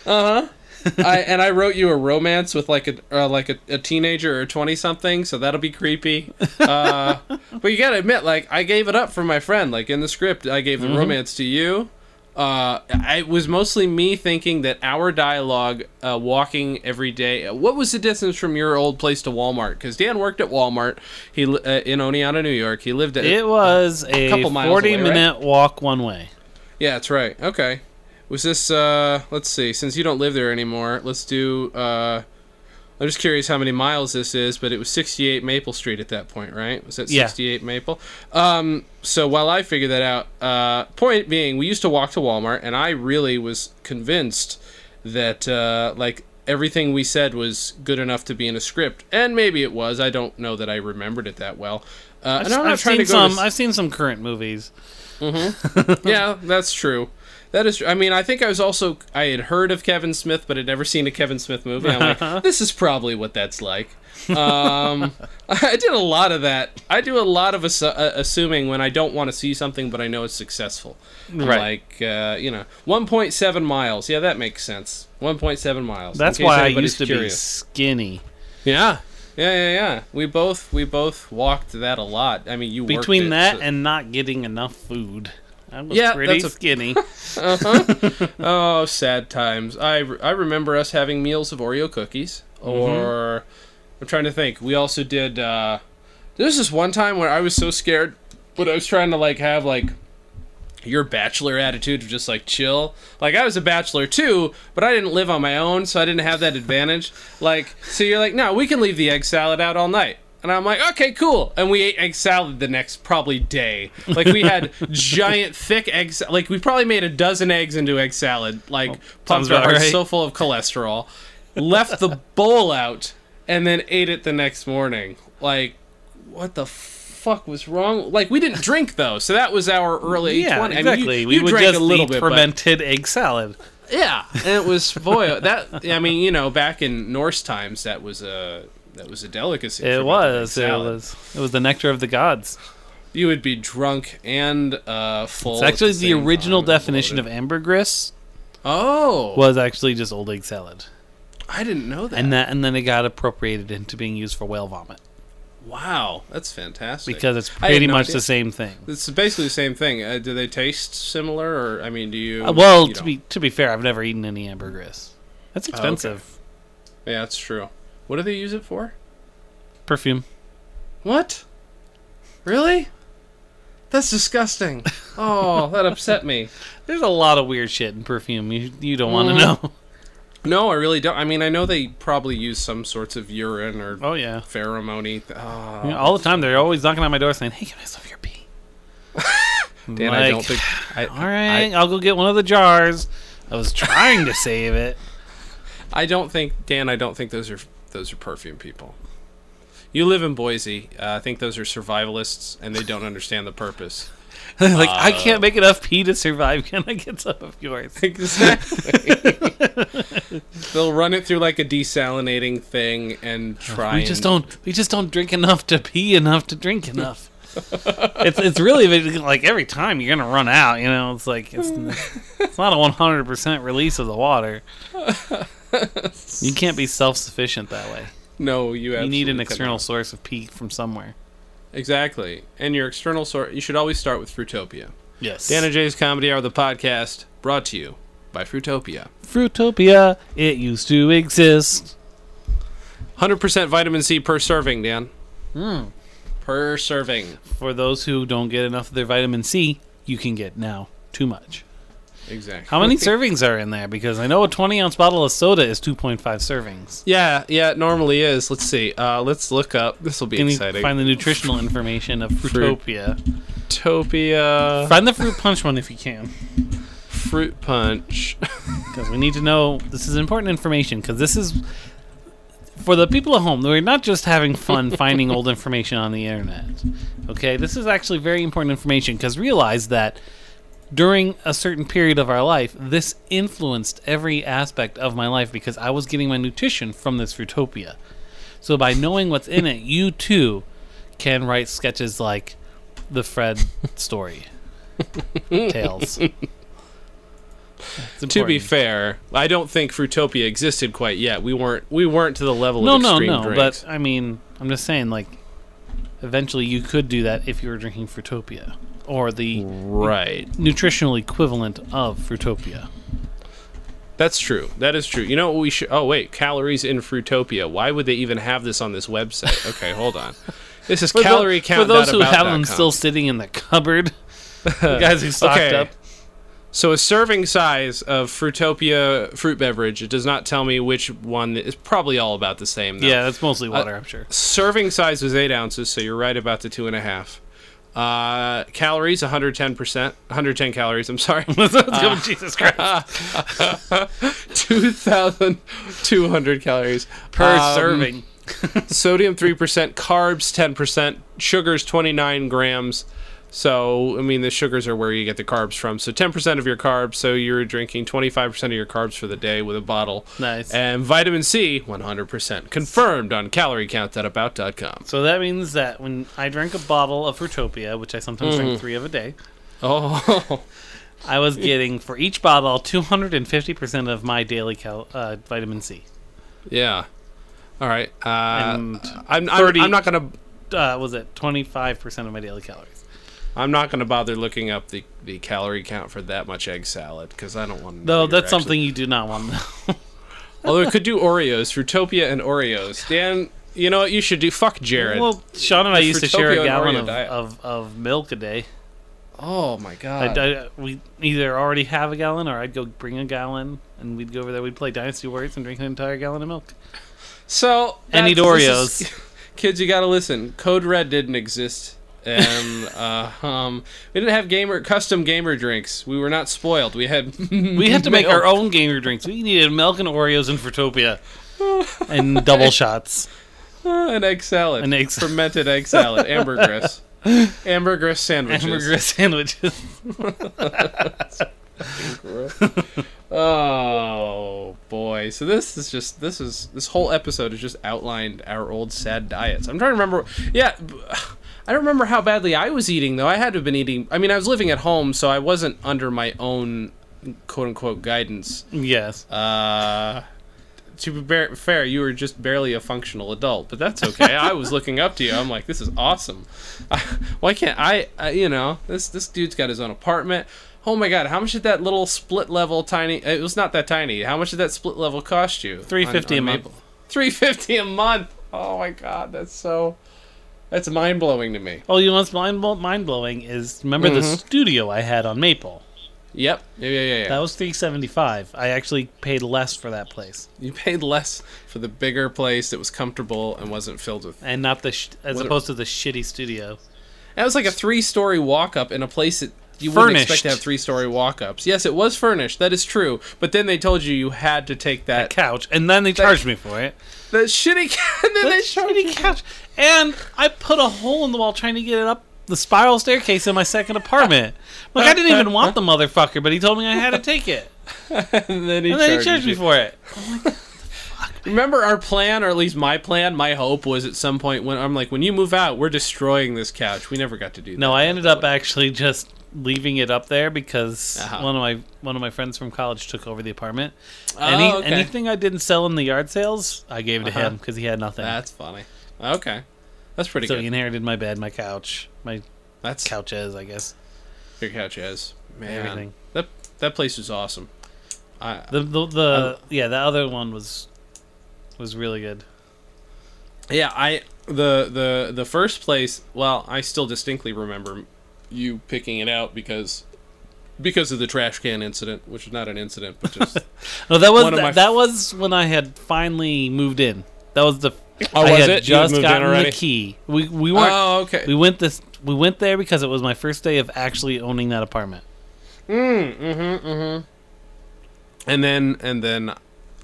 I wrote you a romance with like a teenager or 20-something, so that'll be creepy. But you gotta admit, like, I gave it up for my friend. Like in the script, I gave the romance to you. It was mostly me thinking that our dialogue, walking every day. What was the distance from your old place to Walmart? Because Dan worked at Walmart. He in Oneonta, New York. He lived at. It was a couple miles 40-minute away, right? walk one way. Yeah, that's right. Okay. Was this? Let's see. Since you don't live there anymore, let's do. I'm just curious how many miles this is, but it was 68 Maple Street at that point, right? Was that 68 Maple? So while I figure that out, point being, we used to walk to Walmart, and I really was convinced that like everything we said was good enough to be in a script, and maybe it was. I don't know that I remembered it that well. I've seen some current movies. Yeah, that's true. That is true. I mean, I think I had heard of Kevin Smith, but had never seen a Kevin Smith movie. I'm like, this is probably what that's like. I did a lot of that. I do a lot of assuming when I don't want to see something, but I know it's successful. Right. Like, 1.7 miles. Yeah, that makes sense. 1.7 miles. That's why I used to be skinny. Yeah. We both walked that a lot. I mean, you worked between it, that so. And not getting enough food. I was pretty skinny. Oh, sad times. I remember us having meals of Oreo cookies. Or, I'm trying to think. We also did, there was this one time where I was so scared, but I was trying to, like, have, like, your bachelor attitude of just, like, chill. Like, I was a bachelor, too, but I didn't live on my own, so I didn't have that advantage. Like, so you're like, no, we can leave the egg salad out all night. And I'm like, okay, cool. And we ate egg salad the next probably day. Like, we had giant, thick eggs. Like, we probably made a dozen eggs into egg salad. Like, pumped our hearts so full of cholesterol. Left the bowl out, and then ate it the next morning. Like, what the fuck was wrong? Like, we didn't drink, though. So that was our early 20s. Exactly. I mean, we would drank just a little eat bit, fermented egg salad. Yeah. And it was, boy, that, I mean, back in Norse times, that was a delicacy. It was the nectar of the gods. You would be drunk and full. It's actually the original definition of ambergris. Oh, was actually just old egg salad. I didn't know that. And then it got appropriated into being used for whale vomit. Wow, that's fantastic. Because it's pretty much the same thing. It's basically the same thing. Do they taste similar, or I mean, do you? To be fair, I've never eaten any ambergris. That's expensive. Okay. Yeah, that's true. What do they use it for? Perfume. What? Really? That's disgusting. Oh, that upset me. There's a lot of weird shit in perfume you don't want to know. No, I really don't. I mean, I know they probably use some sorts of urine or Oh, yeah. pheromone. Oh, Yeah, all the time, they're always knocking on my door saying, "Hey, can I have your pee?" Dan, I don't think. All right, I'll go get one of the jars. I was trying to save it. I don't think, Dan. I don't think those are perfume people. You live in Boise. I think those are survivalists, and they don't understand the purpose. Like, I can't make enough pee to survive. Can I get some of yours? Exactly. They'll run it through like a desalinating thing and try. We just don't drink enough to pee enough to drink enough. It's really like every time you're gonna run out. You know, it's like it's not a 100% release of the water. You can't be self-sufficient that way. No, you need an external cannot. source of pee from somewhere. Exactly. And your external source, you should always start with Fruitopia. Yes. Dan and Jay's Comedy Hour, the podcast, brought to you by Fruitopia. Fruitopia, it used to exist. 100% vitamin C per serving, Dan. Per serving. For those who don't get enough of their vitamin C, you can get now too much. Exactly. How many servings are in there? Because I know a 20-ounce bottle of soda is 2.5 servings. Yeah, it normally is. Let's see. Let's look up. This will be Can exciting. you find the nutritional information of Fruitopia? Fruitopia. Find the fruit punch one if you can. Fruit punch. Because we need to know. This is important information. Because this is for the people at home. We're not just having fun finding old information on the internet. Okay, this is actually very important information. Because realize that during a certain period of our life, this influenced every aspect of my life because I was getting my nutrition from this Fruitopia. So by knowing what's in it, you too can write sketches like the Fred story. Tales. To be fair, I don't think Fruitopia existed quite yet. We weren't to the level of extreme drinks. But I mean, I'm just saying, like, eventually you could do that if you were drinking Fruitopia. Or the nutritional equivalent of Fruitopia. That's true. That is true. You know what we should... Oh, wait. Calories in Fruitopia. Why would they even have this on this website? Okay, hold on. This is calorie count. For those who have them still sitting in the cupboard, the guys who stocked up. So a serving size of Fruitopia fruit beverage, it does not tell me which one. It's probably all about the same, though. Yeah, that's mostly water, I'm sure. Serving size was 8 ounces, so you're right about the 2.5. Calories 110 calories, I'm sorry. Jesus Christ. 2,200 calories per serving. Sodium 3%, carbs 10%, sugars 29 grams. So, I mean, the sugars are where you get the carbs from. So 10% of your carbs, so you're drinking 25% of your carbs for the day with a bottle. Nice. And vitamin C, 100%. Confirmed on caloriecount.about.com. So that means that when I drink a bottle of Fruitopia, which I sometimes drink 3 of a day, I was getting, for each bottle, 250% of my daily vitamin C. Yeah. All right. And I'm not going to... was it 25% of my daily calories? I'm not going to bother looking up the calorie count for that much egg salad because I don't want to know. No, that's something you do not want to know. Although it could do Oreos, Fruitopia and Oreos. Dan, you know what you should do? Fuck Jared. Well, Sean and I used to share a gallon Oreo of milk a day. Oh, my God. We either already have a gallon or I'd go bring a gallon and we'd go over there, we'd play Dynasty Warriors and drink an entire gallon of milk. So... And eat Oreos. Kids, you got to listen. Code Red didn't exist. And we didn't have custom gamer drinks. We were not spoiled. We had to make our own gamer drinks. We needed milk and Oreos and Fruitopia and double shots. An egg salad. Fermented egg salad. Ambergris. Ambergris sandwiches. Ambergris sandwiches. Oh boy. So this whole episode has just outlined our old sad diets. I'm trying to remember. Yeah, I don't remember how badly I was eating though. I had to have been eating. I mean, I was living at home, so I wasn't under my own quote unquote guidance. Yes. To be fair, you were just barely a functional adult, but that's okay. I was looking up to you. I'm like, this is awesome. Why can't I? This dude's got his own apartment. Oh my God! How much did that little split level tiny? It was not that tiny. How much did that split level cost you? $350 a month. $350 a month. Oh my God, that's so. That's mind-blowing to me. Oh, you know what's mind-blowing is, remember the studio I had on Maple? Yep. Yeah. That was $375. I actually paid less for that place. You paid less for the bigger place that was comfortable and wasn't filled with... And not as opposed to the shitty studio. That was like a 3-story walk-up in a place that you wouldn't expect to have 3-story walk-ups. Yes, it was furnished. That is true. But then they told you had to take that couch, and then they charged me for it. The shitty couch. And then they charged shitty couch. And I put a hole in the wall trying to get it up the spiral staircase in my second apartment. Like, I didn't even want the motherfucker, but he told me I had to take it. And then he charged me for it. I'm like, remember our plan, or at least my plan, my hope was at some point when I'm like, when you move out, we're destroying this couch. We never got to do that. No, I ended up actually just leaving it up there because one of my friends from college took over the apartment. Anything I didn't sell in the yard sales, I gave to him because he had nothing. That's funny. Okay. That's pretty so good. So he inherited my bed, my couch, That's couches, I guess. Your couch is. Man. Everything. That place was awesome. The other one was really good. Yeah, the first place, well, I still distinctly remember you picking it out because of the trash can incident, which was not an incident, but just no, that was when I had finally moved in. That was the Oh, I was had it? just you gotten moved in the key. We weren't. Oh, okay. We went there because it was my first day of actually owning that apartment. And then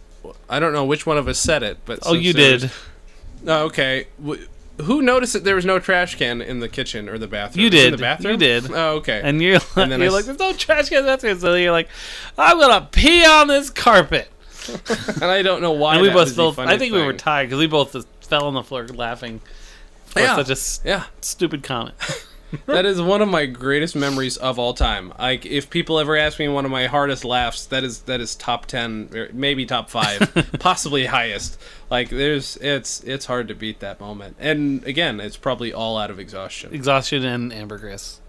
I don't know which one of us said it, but you did. Oh, okay. Who noticed that there was no trash can in the kitchen or the bathroom? You did. In the bathroom? You did. Oh, okay. And you're like, there's no trash can in the bathroom. So you're like, I'm gonna pee on this carpet. And I don't know why. And we that both was felt. the I funny think thing. we were tired because we both just fell on the floor laughing. For such a stupid comment. That is one of my greatest memories of all time. Like, if people ever ask me one of my hardest laughs, that is top 10, or maybe top 5, possibly highest. Like, it's hard to beat that moment. And again, it's probably all out of exhaustion. Exhaustion and ambergris.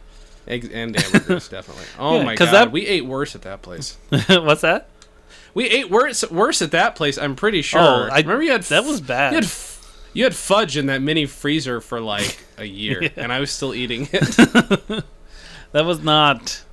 And ambergris, definitely. Oh Yeah, my god, we ate worse at that place. What's that? We ate worse at that place. I'm pretty sure. Oh, I remember you had that was bad. You had fudge in that mini freezer for like a year, and I was still eating it. That was not.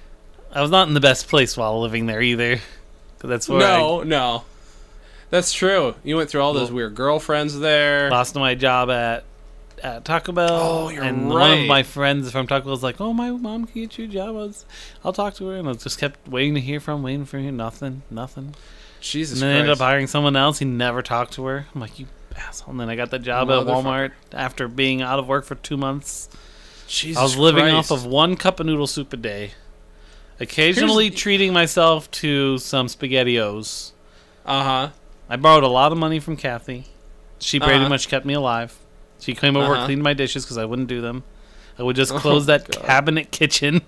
I was not in the best place while living there either. 'Cause that's where No. That's true. You went through all those weird girlfriends there. Lost my job at Taco Bell. Oh, you're and right. one of my friends from Taco Bell was like, "Oh, my mom can get you a job. I'll talk to her." And I just kept waiting to hear from, nothing. Jesus And then I ended up Christ. hiring someone else. He never talked to her. I'm like, you asshole. And then I got the job at Walmart after being out of work for 2 months. Jesus I was living Christ. off of 1 cup of noodle soup a day. Occasionally treating myself to some SpaghettiOs. Uh-huh. I borrowed a lot of money from Kathy. She pretty Uh-huh. much kept me alive. She came over, cleaned my dishes because I wouldn't do them. I would just close that cabinet kitchen.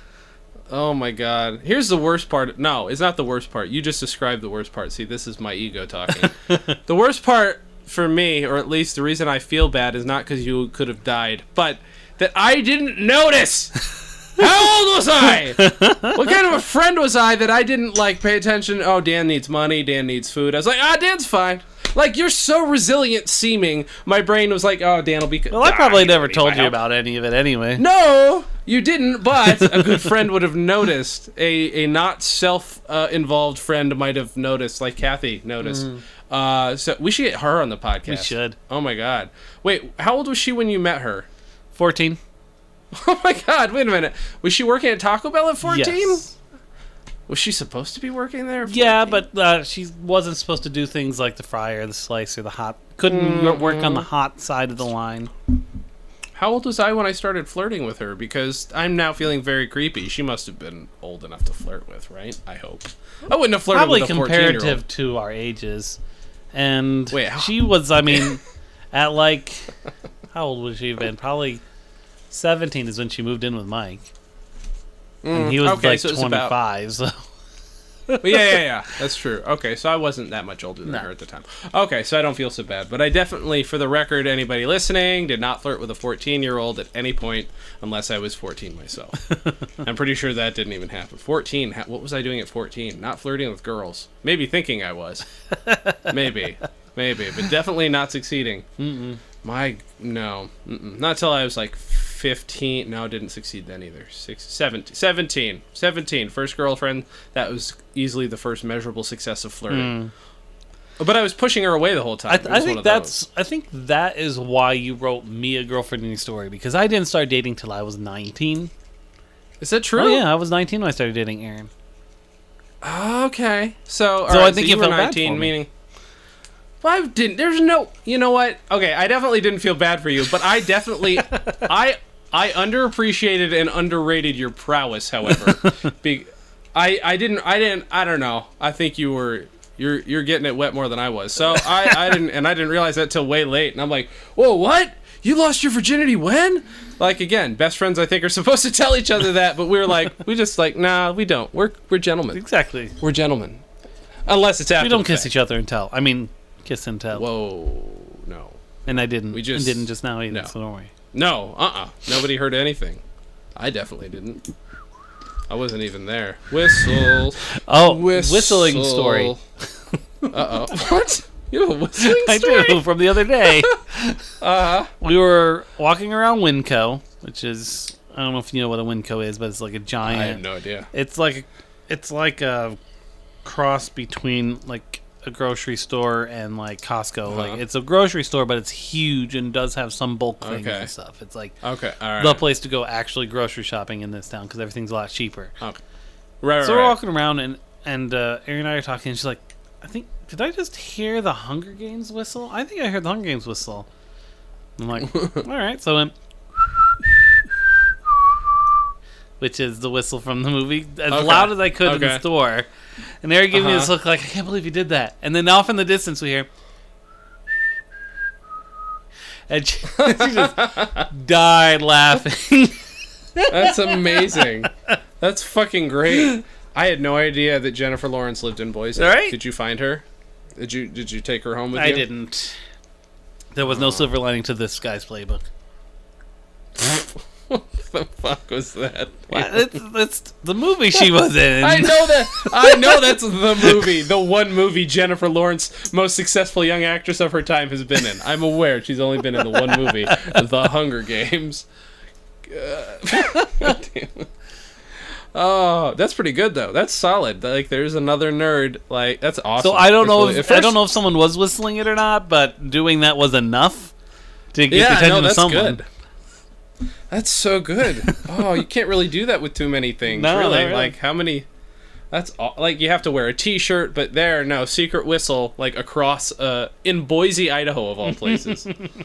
Oh my god. Here's the worst part. No, it's not the worst part. You just described the worst part. See, this is my ego talking. The worst part for me, or at least the reason I feel bad, is not because you could have died, but that I didn't notice. How old was I? What kind of a friend was I that I didn't pay attention? Oh, Dan needs money. Dan needs food. I was like, Dan's fine. Like, you're so resilient seeming. My brain was like, oh, Dan will be... Well, I probably never told you about any of it anyway. No, you didn't, but a good friend would have noticed. A not self-involved friend might have noticed, like Kathy noticed. So we should get her on the podcast. We should. Oh, my God. Wait, how old was she when you met her? 14. Oh, my God. Wait a minute. Was she working at Taco Bell at 14? Yes. Was she supposed to be working there? At 14? Yeah, but she wasn't supposed to do things like the fryer, the slicer, the hot. Couldn't work on the hot side of the line. How old was I when I started flirting with her? Because I'm now feeling very creepy. She must have been old enough to flirt with, right? I hope. I wouldn't have flirted Probably with a 14-year-old. comparative to our ages. And Wait, she was, I mean, at how old would she have been? Probably 17 is when she moved in with Mike. And he was so 25, so... Well, yeah. That's true. Okay, so I wasn't that much older than her at the time. Okay, so I don't feel so bad. But I definitely, for the record, anybody listening, did not flirt with a 14-year-old at any point unless I was 14 myself. I'm pretty sure that didn't even happen. 14, what was I doing at 14? Not flirting with girls. Maybe thinking I was. Maybe, but definitely not succeeding. No. Not till I was like 15. No, didn't succeed then either. 17. First girlfriend. That was easily the first measurable success of flirting. But I was pushing her away the whole time. I think that is why you wrote me a girlfriend story, because I didn't start dating till I was 19. Is that true? Oh yeah, I was 19 when I started dating Erin. Okay. So I think you you were felt bad 19, for me. meaning. Well, I didn't. There's no. You know what? Okay, I definitely didn't feel bad for you, but I definitely, I underappreciated and underrated your prowess. However, I don't know. I think you're getting it wet more than I was. So I didn't realize that till way late, and I'm like, whoa, what? You lost your virginity when? Like, again, best friends I think are supposed to tell each other that, but we just like, nah, we don't. We're gentlemen. Exactly. We're gentlemen. Unless it's after. We don't the kiss fact. each other and tell. I mean, kiss and tell. Whoa, no. And I didn't. We just- and didn't just now either. no. So don't worry. No, Nobody heard anything. I definitely didn't. I wasn't even there. Whistle. Oh, Whistle. whistling story. What? You have a whistling I story? do, from the other day. We were walking around Winco, which is, I don't know if you know what a Winco is, but it's like a giant. I have no idea. It's like a cross between like a grocery store and like Costco. Like it's a grocery store, but it's huge and does have some bulk things and stuff. It's like Okay, all right. the place to go actually grocery shopping in this town because everything's a lot cheaper. Okay. Right, So we're walking around and Erin and I are talking. And she's like, I think, did I just hear the Hunger Games whistle? I think I heard the Hunger Games whistle. I'm like, all right. So I went, which is the whistle from the movie, as loud as I could in the store. And they were giving me this look like, I can't believe you did that. And then off in the distance we hear, and she just died laughing. That's amazing. That's fucking great. I had no idea that Jennifer Lawrence lived in Boise. All right. Did you find her? Did you take her home with you? I didn't. There was no silver lining to this guy's playbook. What the fuck was that? It's the movie she was in. I know that. I know that's the movie. The one movie Jennifer Lawrence, most successful young actress of her time, has been in. I'm aware she's only been in the one movie, The Hunger Games. God damn. Oh, that's pretty good though. That's solid. Like, there's another nerd. Like, that's awesome. So I don't know. If, I don't know if someone was whistling it or not, but doing that was enough to get the attention of someone. Good. That's so good. Oh, you can't really do that with too many things. No, really. not really. Like, how many? That's like, you have to wear a T-shirt, but secret whistle like across in Boise, Idaho, of all places.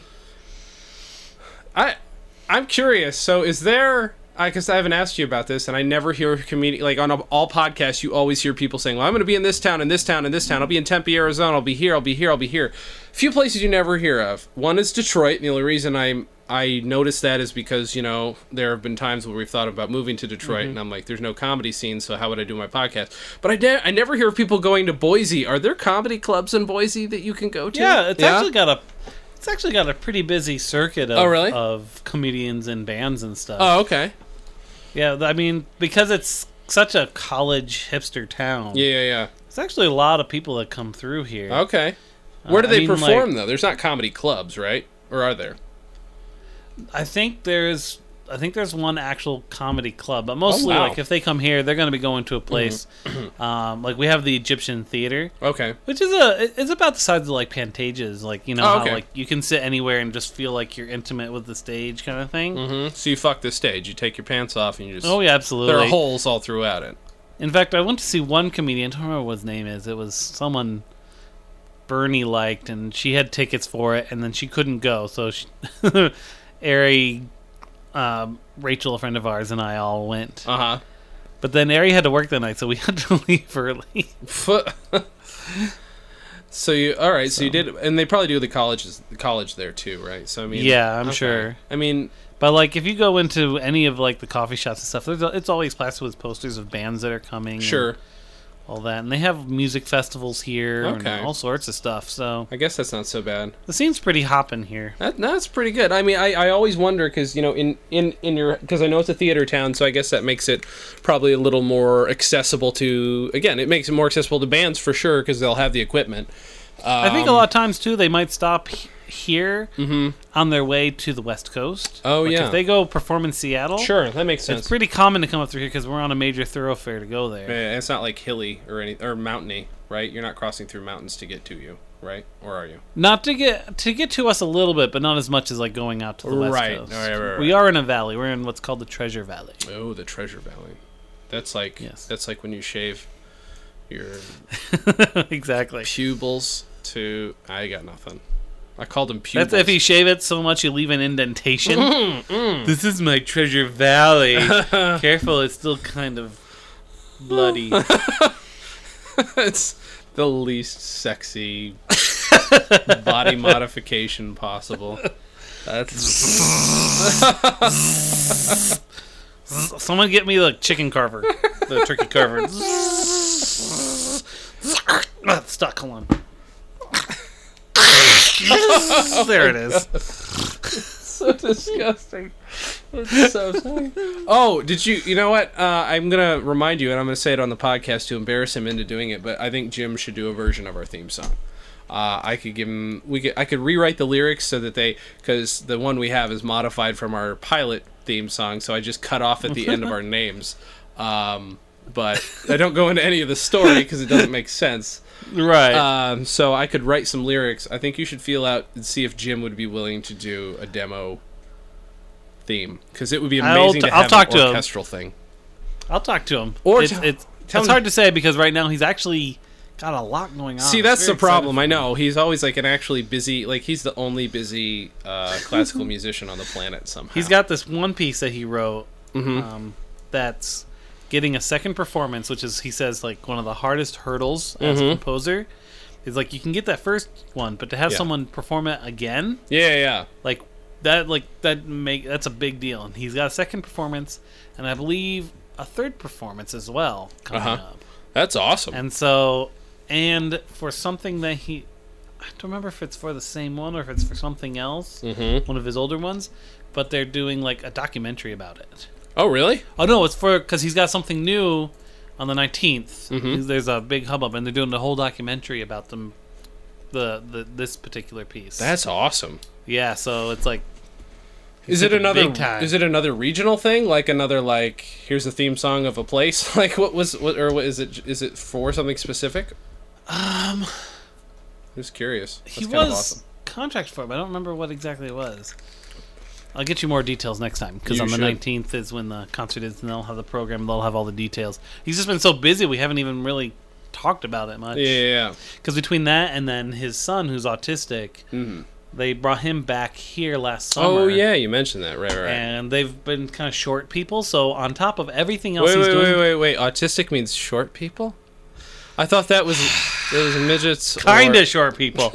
I'm curious. So, is there? Because I haven't asked you about this, and I never hear comedian like on all podcasts. You always hear people saying, "Well, I'm going to be in this town, and this town, and this town. I'll be in Tempe, Arizona. I'll be here. I'll be here. I'll be here." Few places you never hear of. One is Detroit. And the only reason I noticed that is because, you know, there have been times where we've thought about moving to Detroit, and I'm like, there's no comedy scene, so how would I do my podcast? But I never hear of people going to Boise. Are there comedy clubs in Boise that you can go to? Yeah, it's actually got a pretty busy circuit of, of comedians and bands and stuff. Oh, okay. Yeah, I mean, because it's such a college hipster town. Yeah. There's actually a lot of people that come through here. Okay. Where do they I mean, perform, like, though? There's not comedy clubs, right? Or are there? I think there's one actual comedy club, but mostly like if they come here, they're going to be going to a place like we have the Egyptian Theater. Okay. Which is it's about the size of like Pantages, like, you know, how like you can sit anywhere and just feel like you're intimate with the stage kind of thing. Mm-hmm. So you fuck the stage, you take your pants off, and you just yeah, absolutely. There are holes all throughout it. In fact, I went to see one comedian. I don't remember what his name is. It was someone Bernie liked, and she had tickets for it, and then she couldn't go, so she Ari, Rachel, a friend of ours, and I all went. But then Ari had to work that night, so we had to leave early. So you did, and they probably do the college there too, right? So I mean, yeah, I'm sure. I mean, but like if you go into any of like the coffee shops and stuff, it's always plastered with posters of bands that are coming. Sure. All that, and they have music festivals here and all sorts of stuff. So I guess that's not so bad. The scene's pretty hopping here. That's pretty good. I mean, I always wonder because, you know, in your, because I know it's a theater town, so I guess that makes it probably a little more accessible to. Again, it makes it more accessible to bands for sure because they'll have the equipment. I think a lot of times too they might stop here on their way to the West Coast. Oh, Like, yeah. if they go perform in Seattle, Sure, that makes sense. it's pretty common to come up through here because we're on a major thoroughfare to go there. Yeah, it's not like hilly or mountainy, right? You're not crossing through mountains to get to you, right? Or are you? Not to get to us a little bit, but not as much as like going out to the West Right. Coast. Right. We are in a valley. We're in what's called the Treasure Valley. Oh, the Treasure Valley. That's like when you shave your Exactly. pupils to. I got nothing. I called them pupils. That's if you shave it so much you leave an indentation. This is my Treasure Valley. Careful, it's still kind of bloody. It's the least sexy body modification possible. That's Someone get me the chicken carver, the turkey carver. It's stuck. Hold on. There it is. so disgusting. It's so sorry. Oh, did you? You know what? I'm gonna remind you, and I'm gonna say it on the podcast to embarrass him into doing it. But I think Jim should do a version of our theme song. I could give him. I could rewrite the lyrics so that because the one we have is modified from our pilot theme song. So I just cut off at the end of our names. But I don't go into any of the story because it doesn't make sense. Right. So I could write some lyrics. I think you should feel out and see if Jim would be willing to do a demo theme, because it would be amazing to have an orchestral thing. I'll talk to him. Or it's hard to say because right now he's actually got a lot going on. See, that's the problem. I know he's always like an actually busy. Like he's the only busy classical musician on the planet somehow. He's got this one piece that he wrote that's getting a second performance, which is, he says, like one of the hardest hurdles as a composer. Is like you can get that first one, but to have someone perform it again, like that's a big deal. And he's got a second performance, and I believe a third performance as well coming up. That's awesome. And so, and for something that I don't remember if it's for the same one or if it's for something else, one of his older ones, but they're doing like a documentary about it. Oh, really? Oh no, it's because he's got something new on the 19th. There's a big hubbub, and they're doing the whole documentary about them, this particular piece. That's awesome. Yeah, so it's like, is it another? big time. Is it another regional thing? Like another here's the theme song of a place? Like what is it? Is it for something specific? I'm just curious. That's he kind of was awesome. contracted for it, but I don't remember what exactly it was. I'll get you more details next time, because You on the should. 19th is when the concert is, and they'll have the program, they'll have all the details. He's just been so busy, we haven't even really talked about it much. Yeah. Because between that and then his son, who's autistic, they brought him back here last summer. Oh yeah, you mentioned that. Right. And they've been kind of short people, so on top of everything else Wait. Autistic means short people? I thought that was midgets. kind of short people.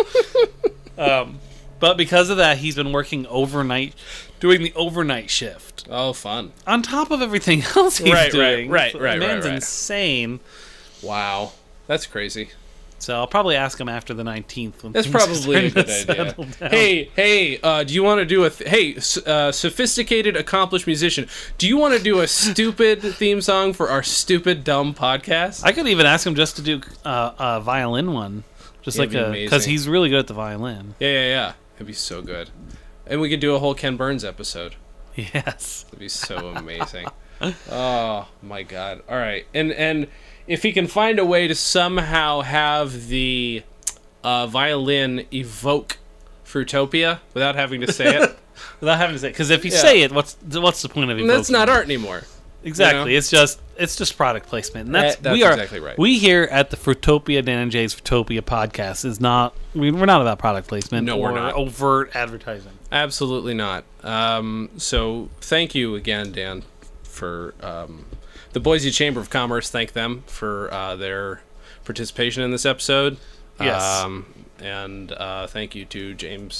But because of that, he's been working overnight, doing the overnight shift. Oh, fun. On top of everything else he's doing. Right. The man's insane. Wow. That's crazy. So I'll probably ask him after the 19th. When That's things are probably a starting good to idea. settle down. Hey, do you want to do a... sophisticated, accomplished musician, do you want to do a stupid theme song for our stupid, dumb podcast? I could even ask him just to do a violin one. Just That'd like be because amazing. he's really good at the violin. Yeah. It'd be so good. And we could do a whole Ken Burns episode. Yes. It'd be so amazing. Oh, my God. All right. And if he can find a way to somehow have the violin evoke Fruitopia without having to say it. Without having to say, because if you say it, what's the point of evoking? That's not art anymore. Exactly. You know? It's just product placement. And that's exactly right. We here at the Fruitopia, Dan and Jay's Fruitopia podcast is not. We're not about product placement. No, or we're not. Overt advertising. Absolutely not. So thank you again, Dan, for the Boise Chamber of Commerce. Thank them for their participation in this episode. Yes. And thank you to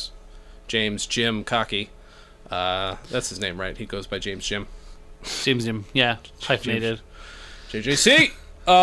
Jim Cocky. That's his name, right? He goes by James Jim. James Jim, yeah, hyphenated. JJC.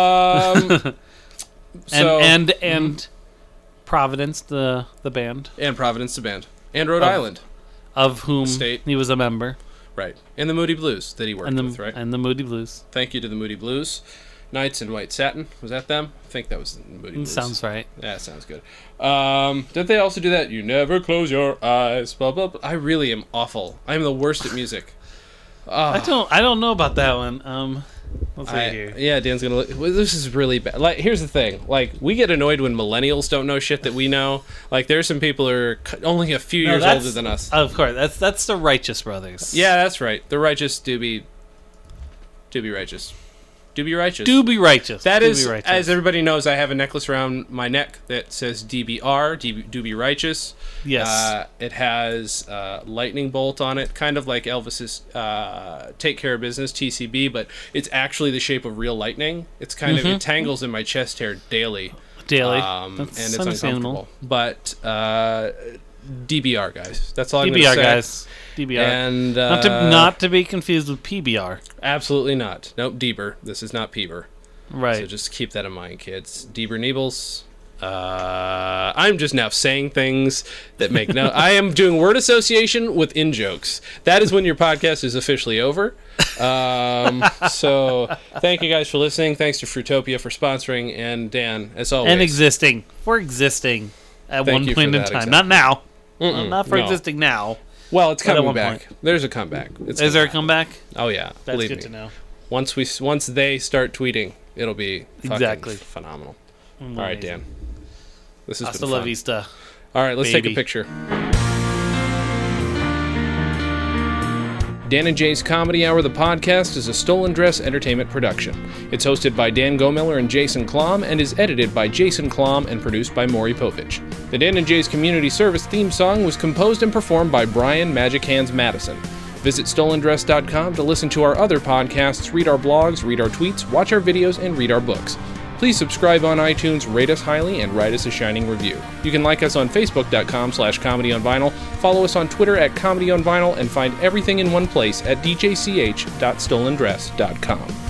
And Providence, the band, And Providence, the band. And Rhode Island. of whom State. he was a member, Right. And the Moody Blues that he worked with, right? and the Moody Blues. Thank you to the Moody Blues. Knights in White Satin. Was that them? I think that was the Moody Blues. Sounds right. Yeah, sounds good. Did they also do that? You never close your eyes. Blah blah blah. I really am awful. I am the worst at music. I don't know about that one. Let's see here. Yeah, Dan's gonna look. Well, this is really bad. Like, here's the thing. Like, we get annoyed when millennials don't know shit that we know. Like, there's some people who are only a few years older than us. Of course, that's the Righteous Brothers. Yeah, that's right. The righteous do be righteous. Do be righteous. Do be righteous. That do is, be righteous. as everybody knows, I have a necklace around my neck that says DBR, do be righteous. Yes. It has lightning bolt on it, kind of like Elvis's Take Care of Business, TCB, but it's actually the shape of real lightning. It's kind of, it tangles in my chest hair daily. That's and it's understandable. uncomfortable. But DBR, guys. That's all I'm going to DBR, say. guys. DBR. And Not to be confused with PBR. Absolutely not. Nope, Deber. This is not Peeber. Right. So just keep that in mind, kids. Deber Nebels. I'm just now saying things that make no. I am doing word association with in jokes. That is when your podcast is officially over. So thank you guys for listening. Thanks to Fruitopia for sponsoring, and Dan, as always, and existing. For existing at Thank one you point for in that, time. exactly. Not now. Mm-mm, Not for no. existing now. Well, it's But at coming one back. point. There's a comeback. It's Is there a gonna comeback? happen. Oh yeah, That's believe good me. to know. Once they start tweeting, it'll be fucking Exactly. phenomenal. Amazing. All right, Dan. This has Hasta been la fun. vista. All right, let's take a baby. picture. Dan and Jay's Comedy Hour, the podcast, is a Stolen Dress Entertainment production. It's hosted by Dan Gomiller and Jason Klom and is edited by Jason Klom and produced by Maury Povich. The Dan and Jay's Community Service theme song was composed and performed by Brian Magic Hands Madison. Visit stolendress.com to listen to our other podcasts, read our blogs, read our tweets, watch our videos, and read our books. Please subscribe on iTunes, rate us highly, and write us a shining review. You can like us on facebook.com/comedyonvinyl, follow us on Twitter @comedyonvinyl, and find everything in one place at djch.stolendress.com.